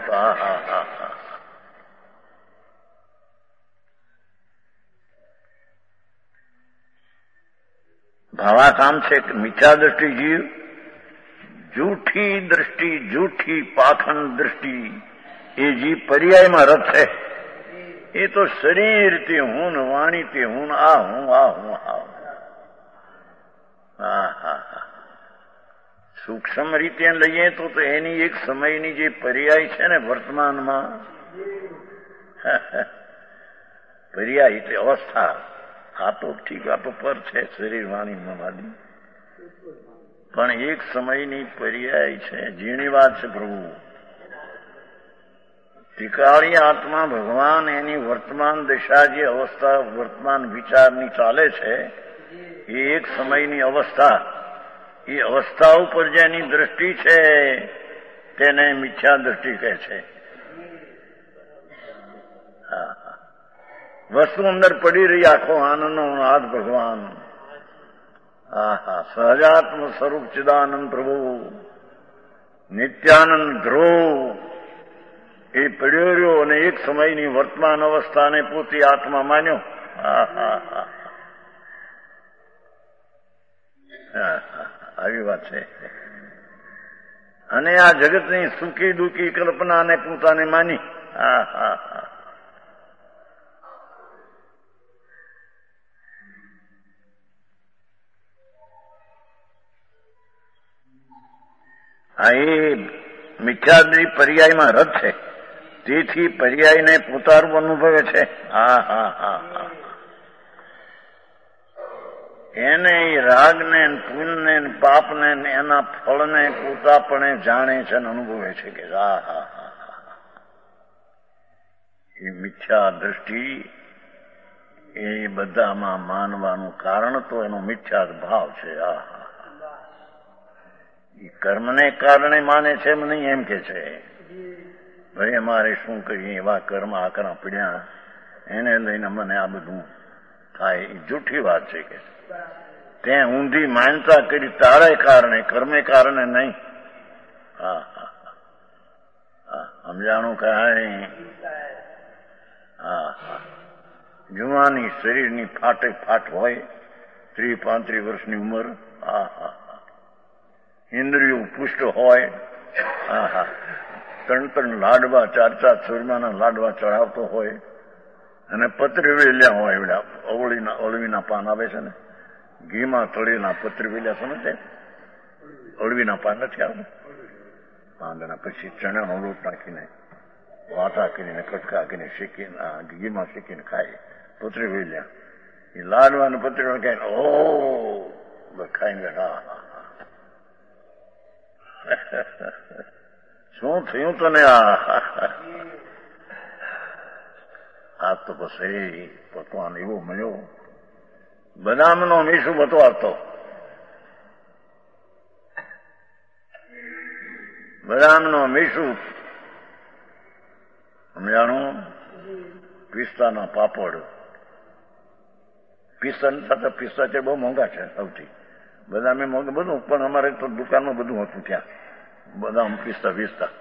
Speaker 1: ભાવાકામ છે કે મિથ્યા દ્રષ્ટિ જીવ, જૂઠી દ્રષ્ટિ, જૂઠી પાખંડ દ્રષ્ટિ, એ જીવ પર્યાયમાં રથ છે. એ તો શરીરથી હું ને વાણીથી હું, આ હું, આ હું, સૂક્ષ્મ રીતે લઈએ તો એની એક સમયની જે પર્યાય છે ને વર્તમાનમાં, પર્યાય એટલે અવસ્થા. આ તો ઠીક, આ તો પર છે શરીર વાણી વાદી, પણ એક સમયની પર્યાય છે. ઝીણી વાત છે પ્રભુ. ત્રિકાળી આત્મા ભગવાન એની વર્તમાન દશા જે અવસ્થા વર્તમાન વિચારની ચાલે છે એ એક સમયની અવસ્થા, એ અવસ્થા ઉપર જેની દ્રષ્ટિ છે તેને મિથ્યા દ્રષ્ટિ કહે છે. વસ્તુ અંદર પડી રહી આખો આનંદનો નાદ ભગવાન. સહજાત્મ સ્વરૂપ ચિદાનંદ પ્રભુ નિત્યાનંદ ધ્રુવ એ પડ્યો રહ્યો અને એક સમયની વર્તમાન અવસ્થાને પોતે આત્મા માન્યો. આવી વાત છે. અને આ જગતની સુખી દુઃખી કલ્પનાને પોતાને માની. આ એ મિથ્યાદ્રી પર્યાયમાં રથ છે, તેથી પર્યાયને પોતાનું અનુભવે છે. એને રાગને પુણ્યને પાપને એના ફળને પોતાપણે જાણે છે અને અનુભવે છે કે એ મિથ્યા દ્રષ્ટિ એ બધામાં માનવાનું કારણ તો એનો મિથ્યા ભાવ છે. એ કર્મને કારણે માને છે એમ નહીં, એમ કે છે ભાઈ અમારે શું કરીએ, એવા કર્મ આકરા પડ્યા એને લઈને મને આ બધું થાય. એ જૂઠી વાત છે કે તે ઊંધી માનતા કરી તારે કારણે, કર્મે કારણે નહીં. સમજાણું કાંઈ? જુવાની શરીરની ફાટે ફાટ હોય, 30-35 વર્ષની ઉંમર, ઇન્દ્રિયો પુષ્ટ હોય, 3 લાડવા 4 સુરમાના લાડવા ચડાવતો હોય અને પત્રવેલ્યા હોય, એવડા અળવીના પાન આવે છે ને, ઘીમાં તળેલા પત્રવેલ્યા, સમજે? અળવીના પાન નથી આવતું પાંદડા, પછી ચણાનો લોટ નાખીને વાટા કરીને કટકા કરીને શેકીને ઘીમાં શેકીને ખાય પત્રવેલ્યા. એ લાડવા ને પત્રવેલ્યા ખાઈને ખાઈને શું થયું તને? આ તો પછી પકવાન એવો મળ્યો, બદામનો મીઠું બતો આપતો. બદામનો મીઠું સમજાણું. પિસ્તાના પાપડ. પિસ્તા સાથે પિસ્તા છે બહુ મોંઘા છે સૌથી. બદામે મોંઘા બધું, પણ અમારે તો દુકાનમાં બધું હતું ત્યાં. બદામ પિસ્તા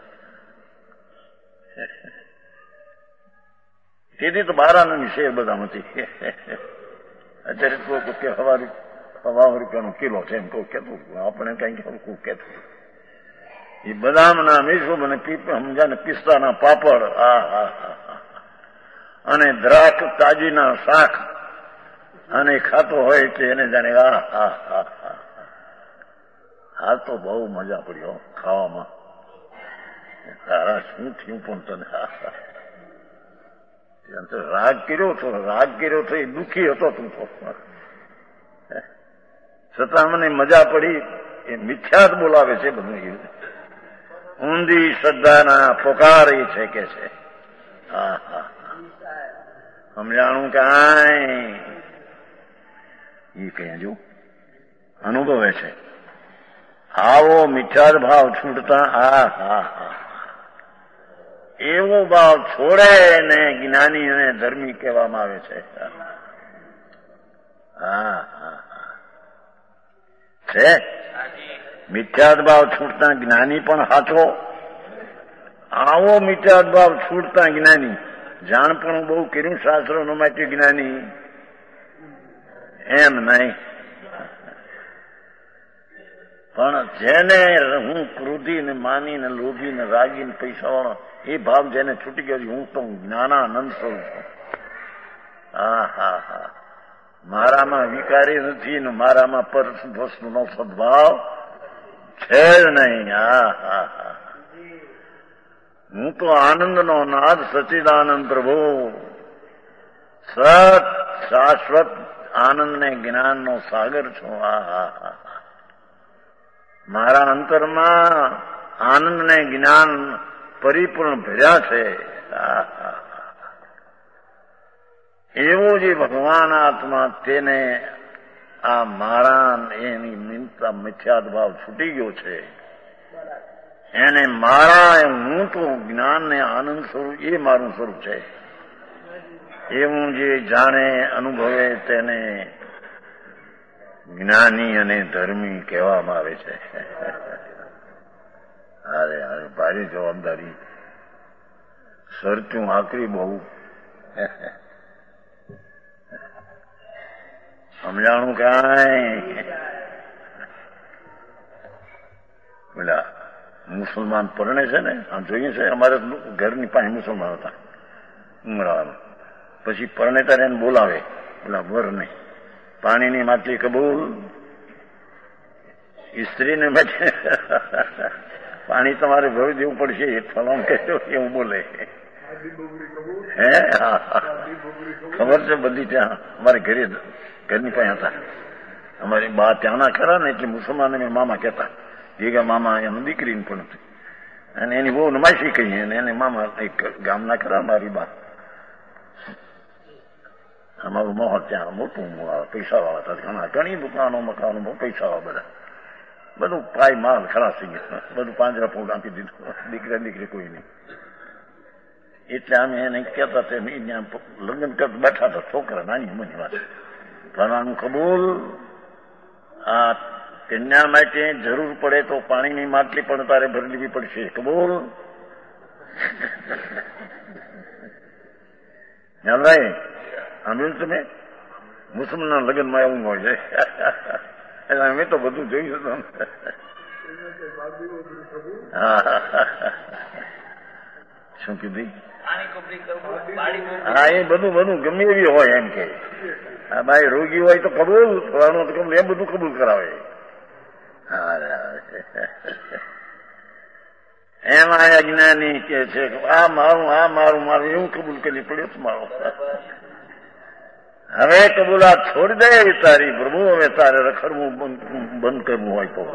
Speaker 1: તેથી તો 12 શેર બદામ હતી. અત્યારે તો કે હવા રૂપિયાનો કિલો છે એમ કહું કેતું. આપણે કઈ કેતું એ બદામના મીઠું મને સમજાને પિસ્તાના પાપડ. અને દ્રાક્ષ તાજીના શાક અને ખાતો હોય છે એને જાણે આ તો બહુ મજા પડી ખાવામાં. તારા શું થયું પણ તને રાગ કર્યો તો એ દુઃખી હતો તું તો. છતાં મને મજા પડી. એ મિથ્યા જ બોલાવે છે બધું. ઊંધી શ્રદ્ધાના પોકાર એ છે કે છે. સમજાણું કાંઈ એ કહેજો અનુભવે છે. આવો મિથ્યાદ ભાવ છૂટતા એવો ભાવ છોડે ને જ્ઞાની અને ધર્મી કહેવામાં આવે છે. છે મિથ્યાદ ભાવ છૂટતા જ્ઞાની પણ હાથો. આવો મિથ્યાદ ભાવ છૂટતા જ્ઞાની. જાણપણું બહુ કર્યું શાસ્ત્રોનું માટે જ્ઞાની એમ નહીં. પણ જેને હું ક્રોધી ને માની ને લોભી ને રાગી ને પૈસા વાળો એ ભાવ જેને છૂટી ગયો હું તો જ્ઞાનાનંદ સ્વરૂપ છું. મારામાં વિકારી નથી ને મારામાં પરસ્પરનો સદભાવ છે જ નહીં. હું તો આનંદનો નાદ સચિદાનંદ પ્રભુ સત શાશ્વત આનંદ ને જ્ઞાનનો સાગર છું. મારા અંતરમાં આનંદ ને જ્ઞાન પરિપૂર્ણ ભર્યા છે. એવો જે ભગવાન આત્મા તેને આ મારા એની નિંદતા મિથ્યાદ ભાવ છૂટી ગયો છે. એને મારા હું તો જ્ઞાન ને આનંદ સ્વરૂપ એ મારું સ્વરૂપ છે એવું જે જાણે અનુભવે તેને જ્ઞાની અને ધર્મી કહેવામાં આવે છે. અરે ભારી જવાબદારી. સરતું આકરી બહુ. સમજાણું કાંઈ. પેલા મુસલમાન પરણે છે ને આમ જોઈએ છે અમારે ઘરની પાસે મુસલમાન હતા ઉમરાળામાં. પછી પરણે તારે એને બોલાવે પેલા વરને પાણીની માટલી કબૂલ. સ્ત્રીને માટે પાણી તમારે ભરી દેવું પડશે ફલાણ કહેજો એવું બોલે. હે ખબર છે બધી. ત્યાં અમારે ઘરની પાસે હતા. અમારી બા ત્યાંના ખરા ને એટલે મુસલમાન મામા કહેતા. ભેગા મામા એનું દીકરીને પણ હતી અને એની બહુ નમાશી કહીએ અને એને મામા એક ગામના ખરા મારી બા. અમારું મોહર ત્યાં મોટું પૈસા વાળા હતા. ઘણા ઘણી દુકાનો મકાનો પૈસા વાળા બધા. બધું પાય માલ ખરાબ થઈ ગયો. બધું 5 ફૂટ આપી દીધું. દીકરી કોઈ નહીં. એટલે અમે એને કહેતા ત્યાં લગ્ન કરતા બેઠા હતા. છોકરા નાની ઉંમરની વાત. ભણવાનું કબૂલ. આ કન્યા માટે જરૂર પડે તો પાણીની માટલી પણ તારે ભરી લેવી પડશે. કબૂલ. ભાઈ સાંભળ્યું તમે મુસલમાનના લગ્નમાં એવું હોય છે. એટલે અમે તો બધું જોયું હતું. શું કીધું? હા એ બધું ગમે એવી હોય એમ કે હા ભાઈ રોગી હોય તો કબૂલ થવાનું તો કબૂલ એ બધું કબૂલ કરાવે. એમાં અજ્ઞાની કે છે આ મારું એવું કબૂલ કરવી પડે મારું. હવે કબૂલાત છોડી દે તારી પ્રભુ. હવે તારે રખડવું બંધ કરવું હોય તો.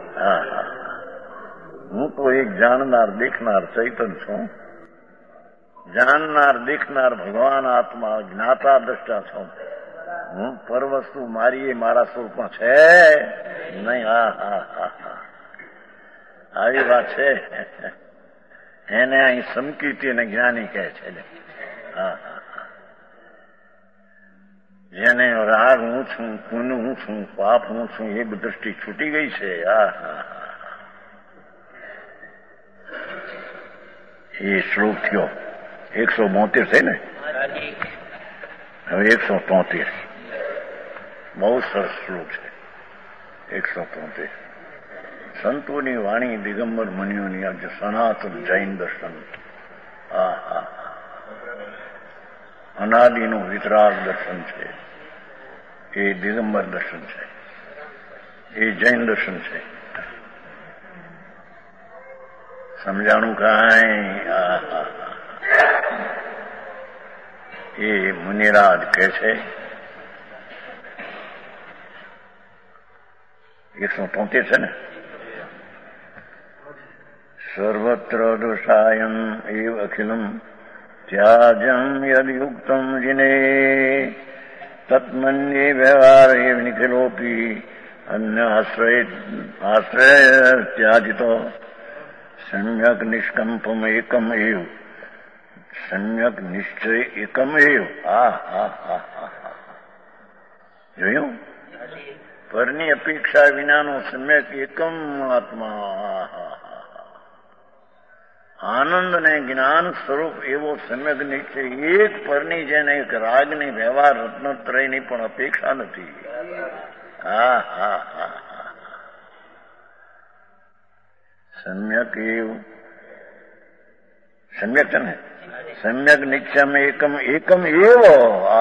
Speaker 1: હું તો એક જાણનાર દેખનાર ચૈતન છું. જાણનાર દેખનાર ભગવાન આત્મા જ્ઞાતા દ્રષ્ટા છું. હું પર વસ્તુ મારી એ મારા સ્વરૂપમાં છે નહીં. આવી વાત છે. એને અહીં સમકીર્તિ અને જ્ઞાની કહે છે. જેને રાગ હું છું, પુન હું છું, પાપ હું છું, એ દ્રષ્ટિ છૂટી ગઈ છે. એ શ્લોક થયો 172 છે ને, હવે 173. બહુ સરસ શ્લોક છે 173. સંતોની વાણી દિગંબર મુનિઓની આજે સનાતન જૈન દર્શન. અનાદિનું વિતરાગ દર્શન છે. એ દિગંબર દર્શન છે. એ જૈન દર્શન છે. સમજાણું કાંઈ? એ મુનિરાજ કહે છે 173 છે ને. સર્વત્ર દોષાયમ એવ અખિલમ ત્યાજમ યદયુક્તમ જીને તત્મન્યે વ્યવહાર એવ નિખિલોપી અન્ય આશ્રય ત્યાજિતો સમ્યક નિષ્કંપમ એકમ એવ. સમ્યક નિશ્ચય એકમ એવ. જોયું? પરની અપેક્ષા વિનાનો સમ્યક એકમ આત્મા, આનંદ ને જ્ઞાન સ્વરૂપ એવો સમ્યક નિશ્ચય એક પરની જેને એક રાગની વ્યવહાર રત્નત્રયની પણ અપેક્ષા નથી. સમ્યક એવું સમ્યક છે ને. સમ્યક નિશ્ચયમ એકમ એકમ એવો.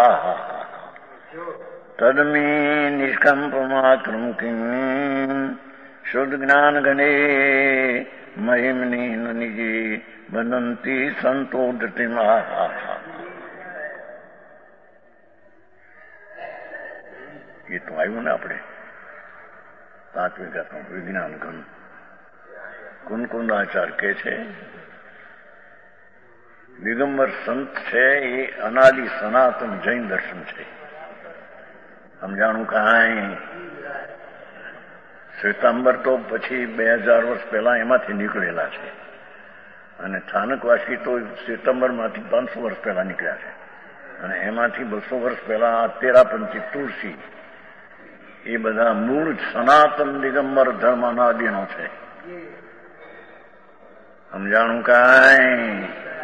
Speaker 1: તદમી નિષ્કંપમાત્રમ કિમ શુદ્ધ જ્ઞાન ગણે મહિમની નિજી બનંતી સંતોષતિમાં. એ તો આવ્યું ને આપણે 5 વીઘા વિજ્ઞાન ઘન. કુનકુંદાચાર્ય કે છે દિગંબર સંત છે એ અનાદિ સનાતન જૈન દર્શન છે. સમજાણું કાંઈ? શ્વેતાંબર તો પછી 2000 વર્ષ પહેલા એમાંથી નીકળેલા છે, અને સ્થાનકવાસી તો શ્વેતાંબરમાંથી 500 વર્ષ પહેલા નીકળ્યા છે, અને એમાંથી 200 વર્ષ પહેલા તેરાપંથી તુલસી. એ બધા મૂળ સનાતન દિગંબર ધર્મ અનાદિનો છે. સમજાણું કાંઈ?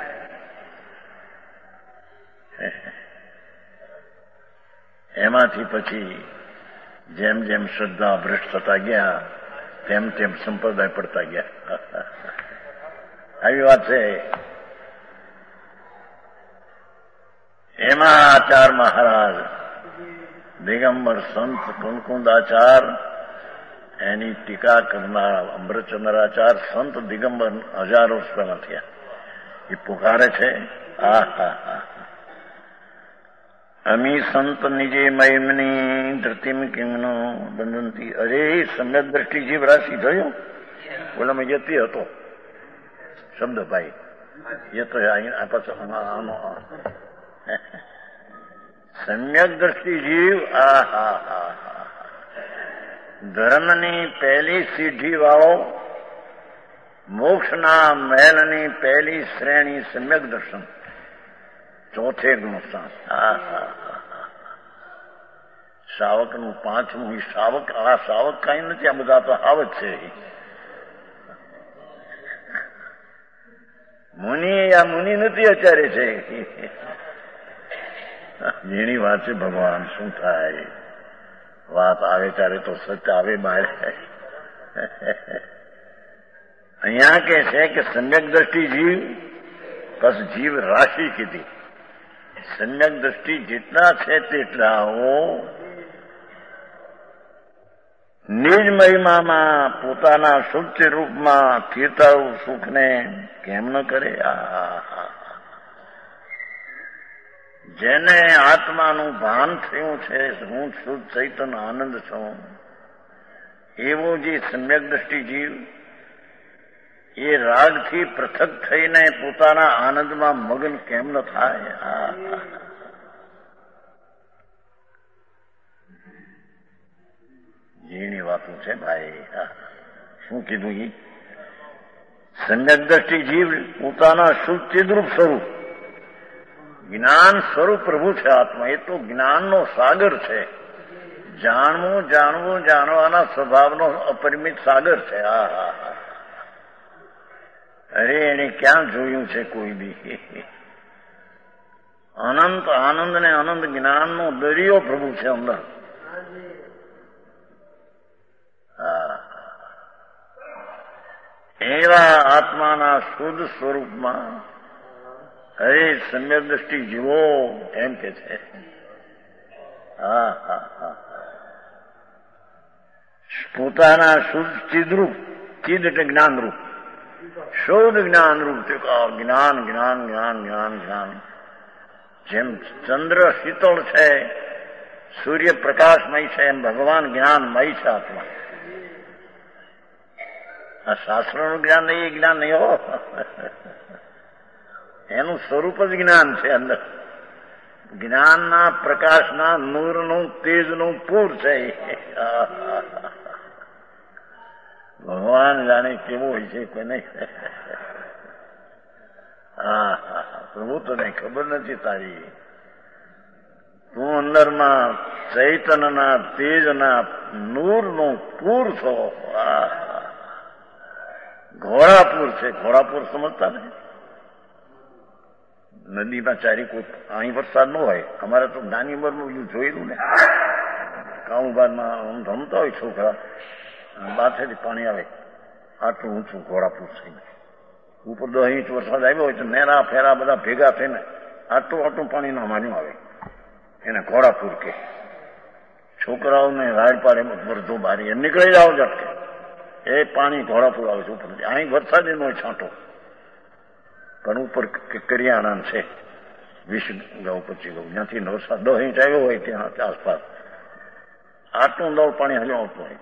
Speaker 1: એમાંથી પછી જેમ જેમ શ્રદ્ધા ભ્રષ્ટ થતા ગયા તેમ તેમ સંપ્રદાય પડતા ગયા. આવી વાત છે. એમાં આચાર મહારાજ દિગંબર સંત કુનકુંદાચાર, એની ટીકા કરનાર અમૃતચંદ્રાચાર સંત દિગંબર 1000 વર્ષ પહેલા થયા. એ પુકારે છે અમી સંત નિજે મહિમની ધરતીમ કિમનો બંધનથી. અરે સમ્યક દ્રષ્ટિ જીવ રાશિ થયો. ઓલામાં યતી હતો શબ્દ ભાઈ. એ તો સમ્યક દ્રષ્ટિ જીવ ધર્મની પહેલી સીઢી વાળો, મોક્ષના મહેલની પહેલી શ્રેણી સમ્યક દર્શન, ચોથે ગુણ સ્થાન. શાવકનું 5મું. શાવક આ શાવક કઈ નથી, આ બધા તો આવત છે. મુનિ આ મુનિ નથી અત્યારે છે. જેની વાત છે ભગવાન શું થાય? વાત આવે ત્યારે તો સત્ય આવે બહાર. અહીંયા કે છે કે સમ્યક દ્રષ્ટિ જીવ, બસ જીવ રાશિ કીધી. સમ્યક દ્રષ્ટિ જેટલા છે તેટલાઓ નિજ મહિમામાં પોતાના શુદ્ધ રૂપમાં કીર્તાવું સુખને કેમ ન કરે? જેને આત્માનું ભાન થયું છે, હું શુદ્ધ ચૈતન આનંદ છું, એવો જે સમ્યક દ્રષ્ટિ જીવ એ રાગથી પૃથક થઈને પોતાના આનંદમાં મગ્ન કેમ ન થાય? ઝીણી વાતો છે ભાઈ. શું કીધું? એ સમ્યક દ્રષ્ટિ જીવ પોતાના શુદ્ધ ચિદરૂપ સ્વરૂપ જ્ઞાન સ્વરૂપ પ્રભુ છે આત્મા. એ તો જ્ઞાનનો સાગર છે. જાણવું જાણવું જાણવાના સ્વભાવનો અપરિમિત સાગર છે. અરે એને ક્યાં જોયું છે કોઈ બી? અનંત આનંદ ને અનંત જ્ઞાનનો દરિયો પ્રભુ છે અંદર. એવા આત્માના શુદ્ધ સ્વરૂપમાં હરે સમ્યક દ્રષ્ટિ જીવો એમ કે છે. પોતાના શુદ્ધ ચિદરૂપ, ચિદ એટલે જ્ઞાનરૂપ, શુદ્ધ જ્ઞાનરૂપ જ્ઞાન જ્ઞાન જ્ઞાન જ્ઞાન જ્ઞાન. જેમ ચંદ્ર શીતળ છે, સૂર્ય પ્રકાશમય છે, એમ ભગવાન જ્ઞાનમય છે આત્મા. આ શાસ્ત્રનું જ્ઞાન નહીં, એ જ્ઞાન નહીં હો. એનું સ્વરૂપ જ જ્ઞાન છે અંદર. જ્ઞાનના પ્રકાશના નૂરનું તેજનું પૂર છે. ભગવાન જાણે કેવો હોય છે કોઈ નહીં. પ્રભુ તને ખબર નથી તારી. તું અંદરમાં ચૈતનના તેજના નૂરનું પૂર છો. ઘોડાપુર છે. ઘોડાપુર સમજતા ને? નદીમાં ચારી કોઈ અહીં વરસાદ ન હોય. અમારે તો નાની ઉંમરનું જોયેલું ને, કાઉબારમાં રમતા હોય છોકરા, બાથેથી પાણી આવે આટલું ઊંચું ઘોડાપુર થઈને. ઉપર 10 ઇંચ વરસાદ આવ્યો હોય તો નેરા ફેરા બધા ભેગા થઈને આટલું આટલું પાણી ના માન્યું આવે. એને ઘોડાપુર કે. છોકરાઓને રાડ પાડે વરધો બારી નીકળી જાઓ ઝટકે. એ પાણી ઘોડાપુર આવે છે ઉપર. અહીં વરસાદ એનો છાંટો, પણ ઉપર કરિયાણા છે 20 ગૌ 25 ગૌ. જ્યાંથી વરસાદ 10 ઇંચ આવ્યો હોય ત્યાં આસપાસ આટલું દળ પાણી હજુ આવતું હોય.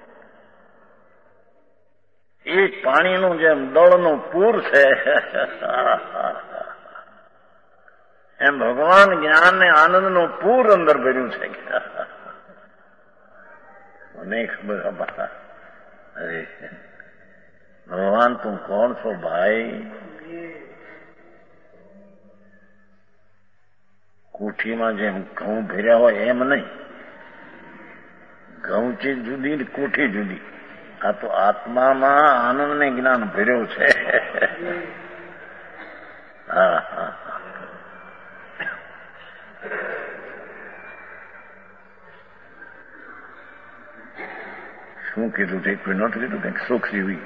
Speaker 1: એ પાણીનું જેમ દળનું પૂર છે, એમ ભગવાન જ્ઞાન ને આનંદનું પૂર અંદર ભર્યું છે. મને ખબર હતા. અરે ભગવાન તું કોણ છો ભાઈ? કોઠીમાં જેમ ઘઉં ભર્યા હોય એમ નહીં. ઘઉં ચીજ જુદી, કોઠી જુદી. આ તો આત્મામાં આનંદ ને જ્ઞાન ભર્યો છે. શું કીધું? તે કોઈ નોટ કીધું કંઈક સુખ જીવી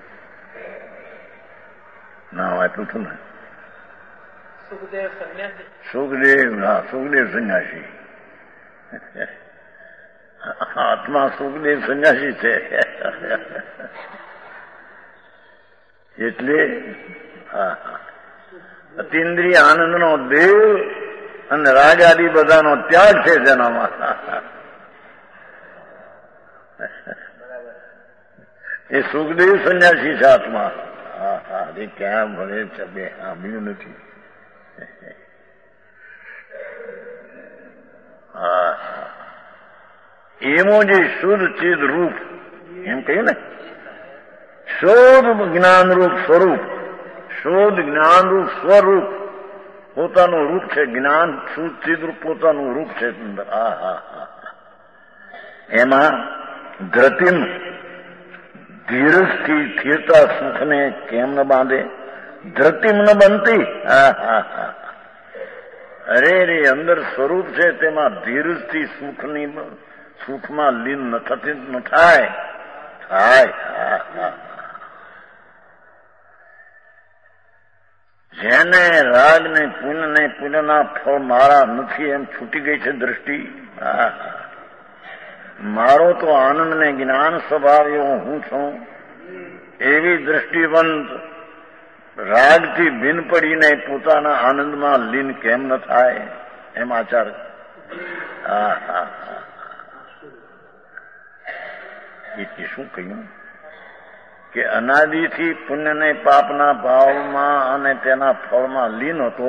Speaker 1: ના આપ્યું હતું ને? સુખદેવ. હા, સુખદેવ સંન્યાસી. આત્મા સુખદેવ સંન્યાસી છે. એટલે અતિન્દ્રિય આનંદનો દેવ અને રાગ આદિ બધાનો ત્યાગ છે જેનામાં. એ સુખદેવ સંન્યાસી છે આત્મા. એ ક્યાં ભરે છે? બે સાંભળ્યું નથી. એમો જે શુદ્ધ ચિદ રૂપ એમ કહ્યું ને, શુદ્ધ જ્ઞાનરૂપ સ્વરૂપ, શુદ્ધ જ્ઞાનરૂપ સ્વરૂપ પોતાનું રૂપ છે. જ્ઞાન શુદ્ધ ચિદ રૂપ પોતાનું રૂપ છે અંદર. એમાં ધ્રતિમ ધીરજથી સ્થિરતા સુખને કેમ ન બાંધે? ધ્રતિમ ન બનતી. અરે રે અંદર સ્વરૂપ છે તેમાં ધીરજથી સુખમાં લીન ન થાય. જેને રાગ ને પુણ્યના ફળ મારા નથી એમ છૂટી ગઈ છે દ્રષ્ટિ. મારો તો આનંદ ને જ્ઞાન સ્વભાવ એવો હું છું. એવી દ્રષ્ટિવંત રાગથી ભિન્ન પડીને પોતાના આનંદમાં લીન કેમ ન થાય? એમ આચાર. એટલે શું કહ્યું કે અનાદિથી પુણ્ય ને પાપના ભાવમાં અને તેના ફળમાં લીન હતો.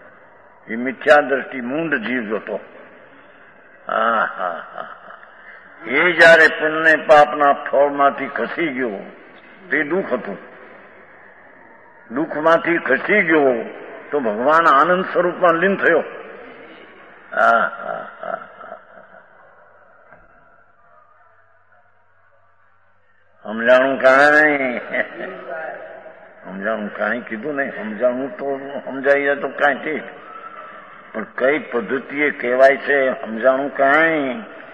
Speaker 1: એ મિથ્યા દ્રષ્ટિ મૂંડ જીવ હતો. એ જયારે પુણ્ય પાપના ફળમાંથી ખસી ગયો તે દુઃખ હતું. દુઃખમાંથી ખસી ગયો તો ભગવાન આનંદ સ્વરૂપમાં લીન થયો. સમજાણું કાંઈ કીધું નહીં. સમજાણું તો સમજાઈ જાય તો કાંઈ ઠીક, પણ કઈ પદ્ધતિએ કહેવાય છે સમજાણું કાંઈ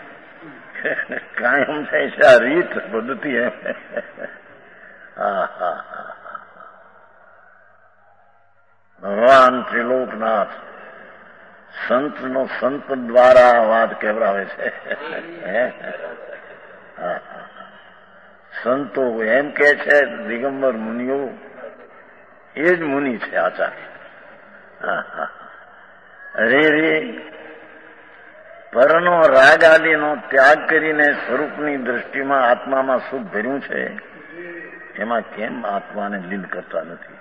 Speaker 1: સમજાય છે. આ રીત પદ્ધતિ ભગવાન ત્રિલોકનાથ સંતનો સંત દ્વારા વાત કહેવડાવે છે. સંતો એમ કે છે દિગંબર મુનિઓ એ જ મુનિ છે આચાર્ય. અરે રે પરનો રાગ આદિનો ત્યાગ કરીને સ્વરૂપની દ્રષ્ટિમાં આત્મામાં સુખ ભર્યું છે, એમાં કેમ આત્માને લીન કરતા નથી?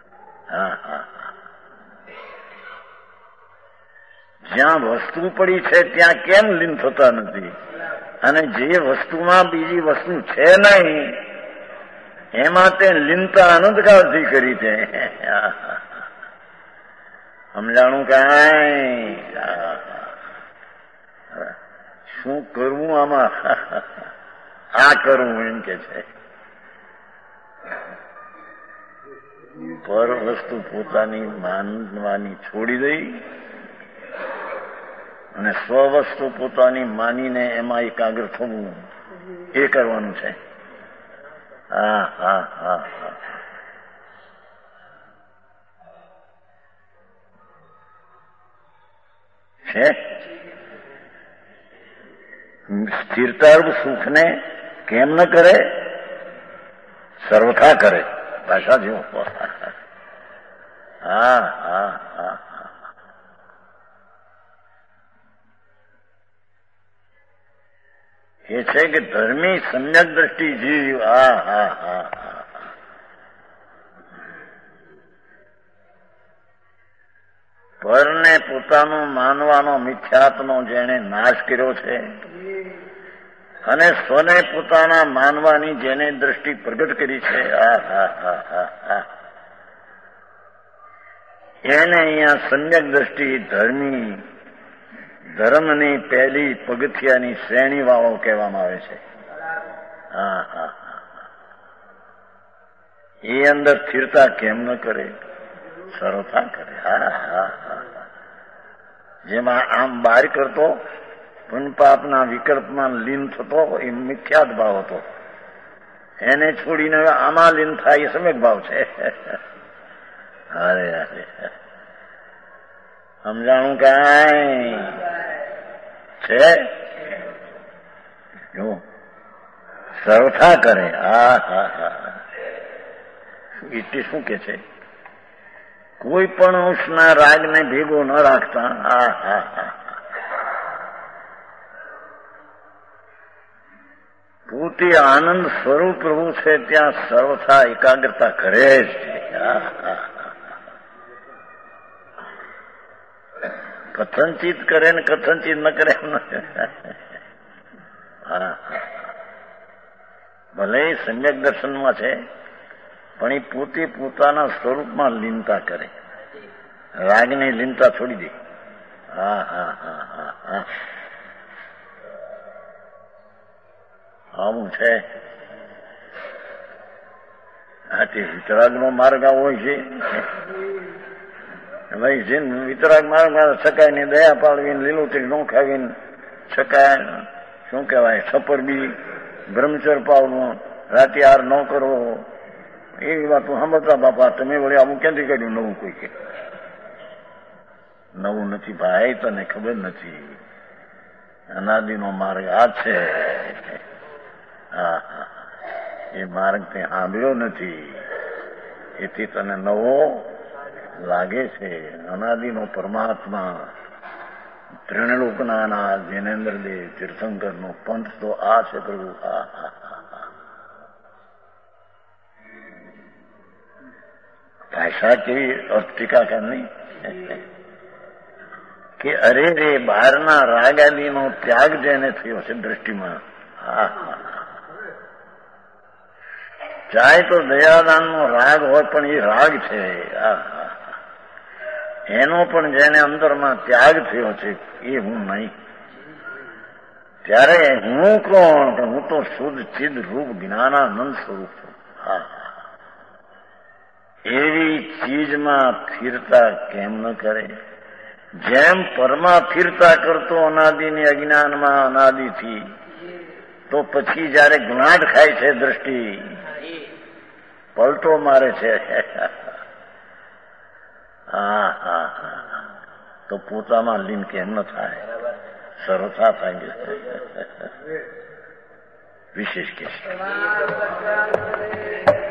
Speaker 1: જ્યાં વસ્તુ પડી છે ત્યાં કેમ લીન થતા નથી? અને જે વસ્તુમાં બીજી વસ્તુ છે નહીં એમાં તે લીનતા અનંતકાળથી કરી છે. સમજાણું કાંઈ? શું કરવું આમાં? આ કરવું એમ કે છે. પર વસ્તુ પોતાની માનવાની છોડી દઈ અને સ્વવસ્તુ પોતાની માનીને એમાં એકાગ્ર થવું, એ કરવાનું છે. છે સ્થિરતા સુખને કેમ ન કરે? સર્વથા કરે. ભાષા જેવો. એ છે કે ધર્મી સમ્યક દ્રષ્ટિ જીવ. પરને પોતાનો માનવાનો મિથ્યાત્વનો જેણે નાશ કર્યો છે અને સ્વને પોતાના માનવાની જેને દ્રષ્ટિ પ્રગટ કરી છે, એને અહીંયા સમ્યક દ્રષ્ટિ ધર્મી, ધર્મની પહેલી પગથિયાની શ્રેણી વાળો કહેવામાં આવે છે. એ અંદર સ્થિરતા કેમ ન કરે? સરળતા કરે. જેમાં આમ બહાર કરતો પુન પાપના વિકલ્પમાં લીન થતો એ મિથ્યાત ભાવ હતો. એને છોડીને આમાં લીન થાય એ સમ્યક ભાવ છે. અરે સમજાણું કાંઈ છે? જો સરળતા કરે. એટલે શું કે છે? કોઈ પણ અંશના રાગને ભેગો ન રાખતા. પોતે આનંદ સ્વરૂપ પ્રભુ છે ત્યાં સર્વથા એકાગ્રતા કરે જ. કથનચિત કરે ને કથનચિત ન કરે એમ. ભલે સમ્યક દર્શનમાં છે પણ એ પોતે પોતાના સ્વરૂપમાં લીનતા કરે. રાગની લીનતા છોડી દે. આવું છે. તે વિતરાગનો માર્ગ આવો હોય છે. ભાઈ જે વિતરાગ માર્ગમાં શકાય ને દયા પાડવીને લીલોતરી ન ખાવીને શકાય, શું કહેવાય, સપર બી બ્રહ્મચર પાવનું, રાતે હાર ન કરવો, એવી વાતો સાંભળતા બાપા તમે વળી આવું ક્યાંથી કાઢ્યું નવું? કોઈ કે નવું નથી ભાઈ, તને ખબર નથી. અનાદિનો માર્ગ આ છે. એ માર્ગ તે સાંભળ્યો નથી એથી તને નવો લાગે છે. અનાદિનો પરમાત્મા ત્રિણલોકના જૈનેન્દ્ર દેવ તીર્થંકરનો પંથ તો આ છે પ્રભુ. ભાષા કેવી અર્થ ટીકા કરની. કે અરે રે બહારના રાગ આદિનો ત્યાગ જેને થયો છે દ્રષ્ટિમાં, ચાહે તો દયાદાનનો રાગ હોય પણ એ રાગ છે, એનો પણ જેને અંદરમાં ત્યાગ થયો છે એ હું નહીં. ત્યારે હું કોણ? હું તો શુદ્ધ ચિદ રૂપ જ્ઞાનાનંદ સ્વરૂપ છું. એવી ચીજમાં સ્થિરતા કેમ ન કરે? જેમ પરમાં સ્થિરતા કરતો અનાદિની અજ્ઞાનમાં અનાદિથી, તો પછી જયારે ગુણાટ ખાય છે દ્રષ્ટિ, પલટો મારે છે, તો પોતામાં લીન કેમ ન થાય? સરળતા થાય. વિશેષ કે